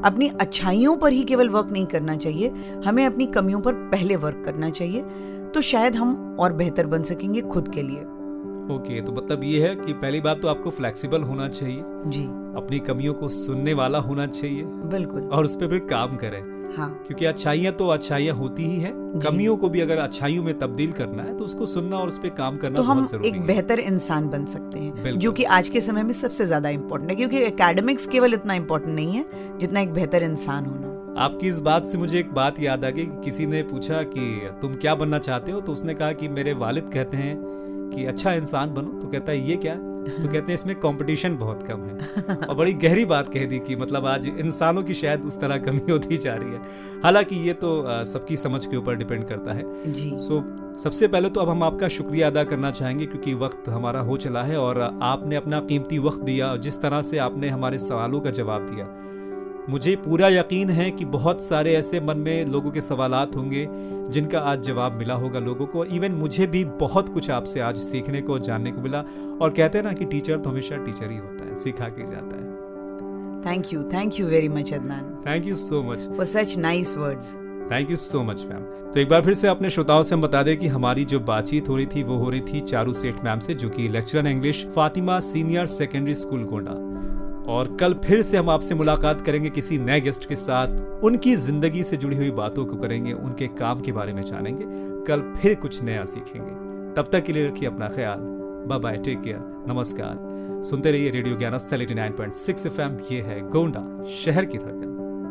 अपनी अच्छाइयों पर ही केवल वर्क नहीं करना चाहिए, हमें अपनी कमियों पर पहले वर्क करना चाहिए, तो शायद हम और बेहतर बन सकेंगे खुद के लिए। ओके, तो मतलब ये है कि पहली बात तो आपको फ्लेक्सिबल होना चाहिए जी, अपनी कमियों को सुनने वाला होना चाहिए, बिल्कुल, और उस पर फिर काम करें। हाँ, क्योंकि अच्छाइयाँ तो अच्छाइयाँ होती ही हैं, कमियों को भी अगर अच्छाइयों में तब्दील करना है तो उसको सुनना और उस पर काम करना तो हम बहुत जरूरी एक है। बेहतर इंसान बन सकते हैं, बिल्कुल। जो कि आज के समय में सबसे ज्यादा इम्पोर्टेंट है, क्योंकि एकेडमिक्स केवल इतना इम्पोर्टेंट नहीं है जितना एक बेहतर इंसान होना। आपकी इस बात से मुझे एक बात याद आ गई कि किसी ने पूछा कि तुम क्या बनना चाहते हो, तो उसने कहा कि मेरे वालिद कहते हैं कि अच्छा इंसान बनो, तो कहता है ये क्या है? तो कहते हैं इसमें कंपटीशन बहुत कम है। और बड़ी गहरी बात कह दी कि मतलब आज इंसानों की शायद उस तरह कमी होती जा रही है। हालांकि ये तो सबकी समझ के ऊपर डिपेंड करता है जी। सबसे पहले तो अब हम आपका शुक्रिया अदा करना चाहेंगे क्योंकि वक्त हमारा हो चला है और आपने अपना कीमती वक्त दिया और जिस तरह से आपने हमारे सवालों का जवाब दिया, मुझे पूरा यकीन है कि बहुत सारे ऐसे मन में लोगों के सवालात होंगे जिनका आज जवाब मिला होगा लोगों को। इवन मुझे भी बहुत कुछ आपसे आज सीखने को जानने को मिला। और कहते हैं ना कि टीचर तो हमेशा टीचर ही होता है, सिखा के जाता है। Thank you very much Adnan. Thank you so much for such nice words. Thank you so much ma'am. तो एक बार फिर से अपने श्रोताओं से हम बता दें कि हमारी जो बातचीत हो रही थी वो हो रही थी चारू सेठ मैम से, जो कि lecturer English Fatima senior secondary school Gonda. और कल फिर से हम आपसे मुलाकात करेंगे किसी नए गेस्ट के साथ, उनकी जिंदगी से जुड़ी हुई बातों को करेंगे, उनके काम के बारे में जानेंगे, कल फिर कुछ नया सीखेंगे। तब तक के लिए रखिए अपना ख्याल। बाय बाय, टेक केयर, नमस्कार। सुनते रहिए रेडियो ज्ञानस्थल 89.6 FM। ये है गोंडा शहर की धड़कन।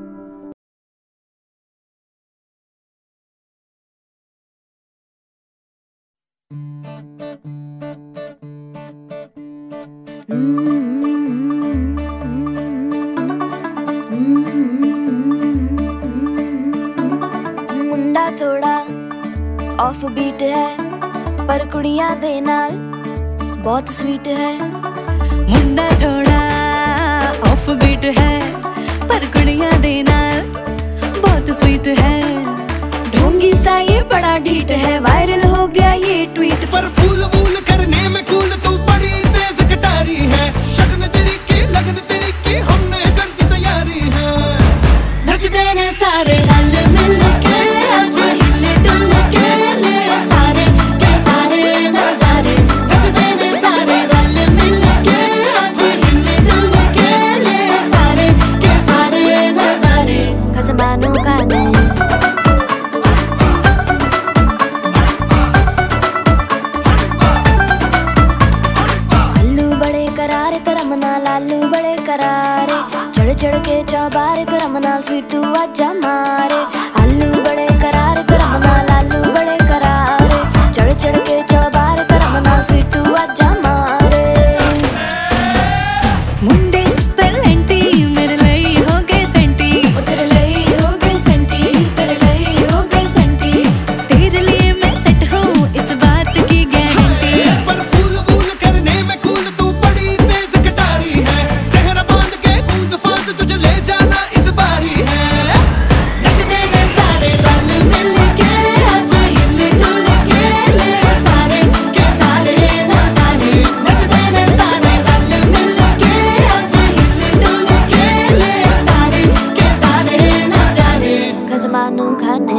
मुंडा थोड़ा ऑफ बीट है पर कुड़ियां दे नाल बहुत स्वीट है। मुंडा थोड़ा ऑफ बीट है पर कुड़ियां दे नाल बहुत स्वीट है। ढोंगी सा ये बड़ा ढीठ है, वायरल हो गया ये ट्वीट पर फूल वूल करने में कूल तू बड़ी तेज कटारी है। शगन तेरी की लगन तेरी की हमने कर दी तैयारी है। नचते ने सारे रल मिल के आज हिले डुल के ले सारे के सारे नजारे। नचते ने सारे रल मिल के आज हिले डुल के ले सारे के सारे नजारे। खसमानों का नहीं लालू बड़े करारे, चढ़ चढ़ के चौबारे करमना स्वीटू आजा मारे। आलू बड़े करारे करमना लालू बड़े करारे, चढ़ चढ़ के चौबारे करमना स्वीटू आजा मारे। मुंडे पेलेंटी मेरे लिए हो गए सेंटी, ओ तेरे लिए हो गए सेंटी, तेरे लिए हो गए सेंटी। तेरे लिए मैं सेट हूँ इस बात की गारंटी। पर फूल वूल करने में कूल तू बड़ी तेज कटारी है। सहरा बांध के कूद फांद तुझे ले जाना इस बारी है। नचते ने सारे रल मिल के आज हिले डुल के ले सारे के सारे नजारे। नचते ने सारे रल मिल के आज हिले डुल के ले सारे के सारे नजारे। खजमानू खाने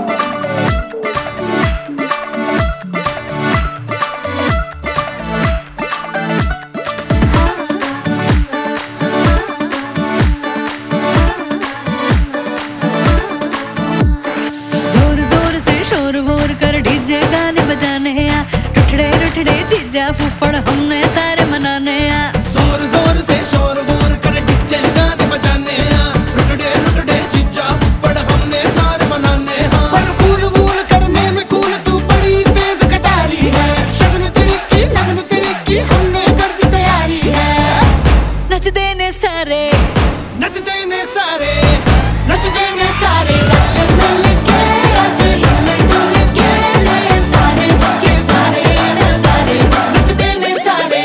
जोर जोर से शोर वोर कर डीजे गाने बजाने आ। रुठड़े रुठड़े जीजा फूफड़ हमने सारे मनाने आ। जोर जोर से शोर वोर कर डीजे गाने बजाने हैं। रुटड़े रुटड़े जीजा फुफड़ हमने सारे मनाने हैं। पर फूल वूल करने में कूल तू बड़ी तेज कटारी है। शगन तेरी की लगन तेरी की हमने कर दी तैयारी है। नचते ने सारे नचते ने सारे नचते ने सारे रल मिल के आज हिले डुल के ले सारे के सारे नजारे। नचते ने सारे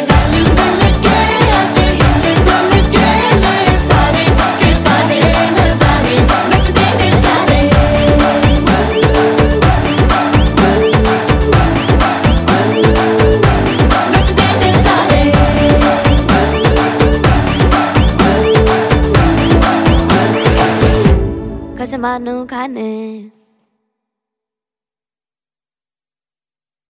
जैसे मानो खाने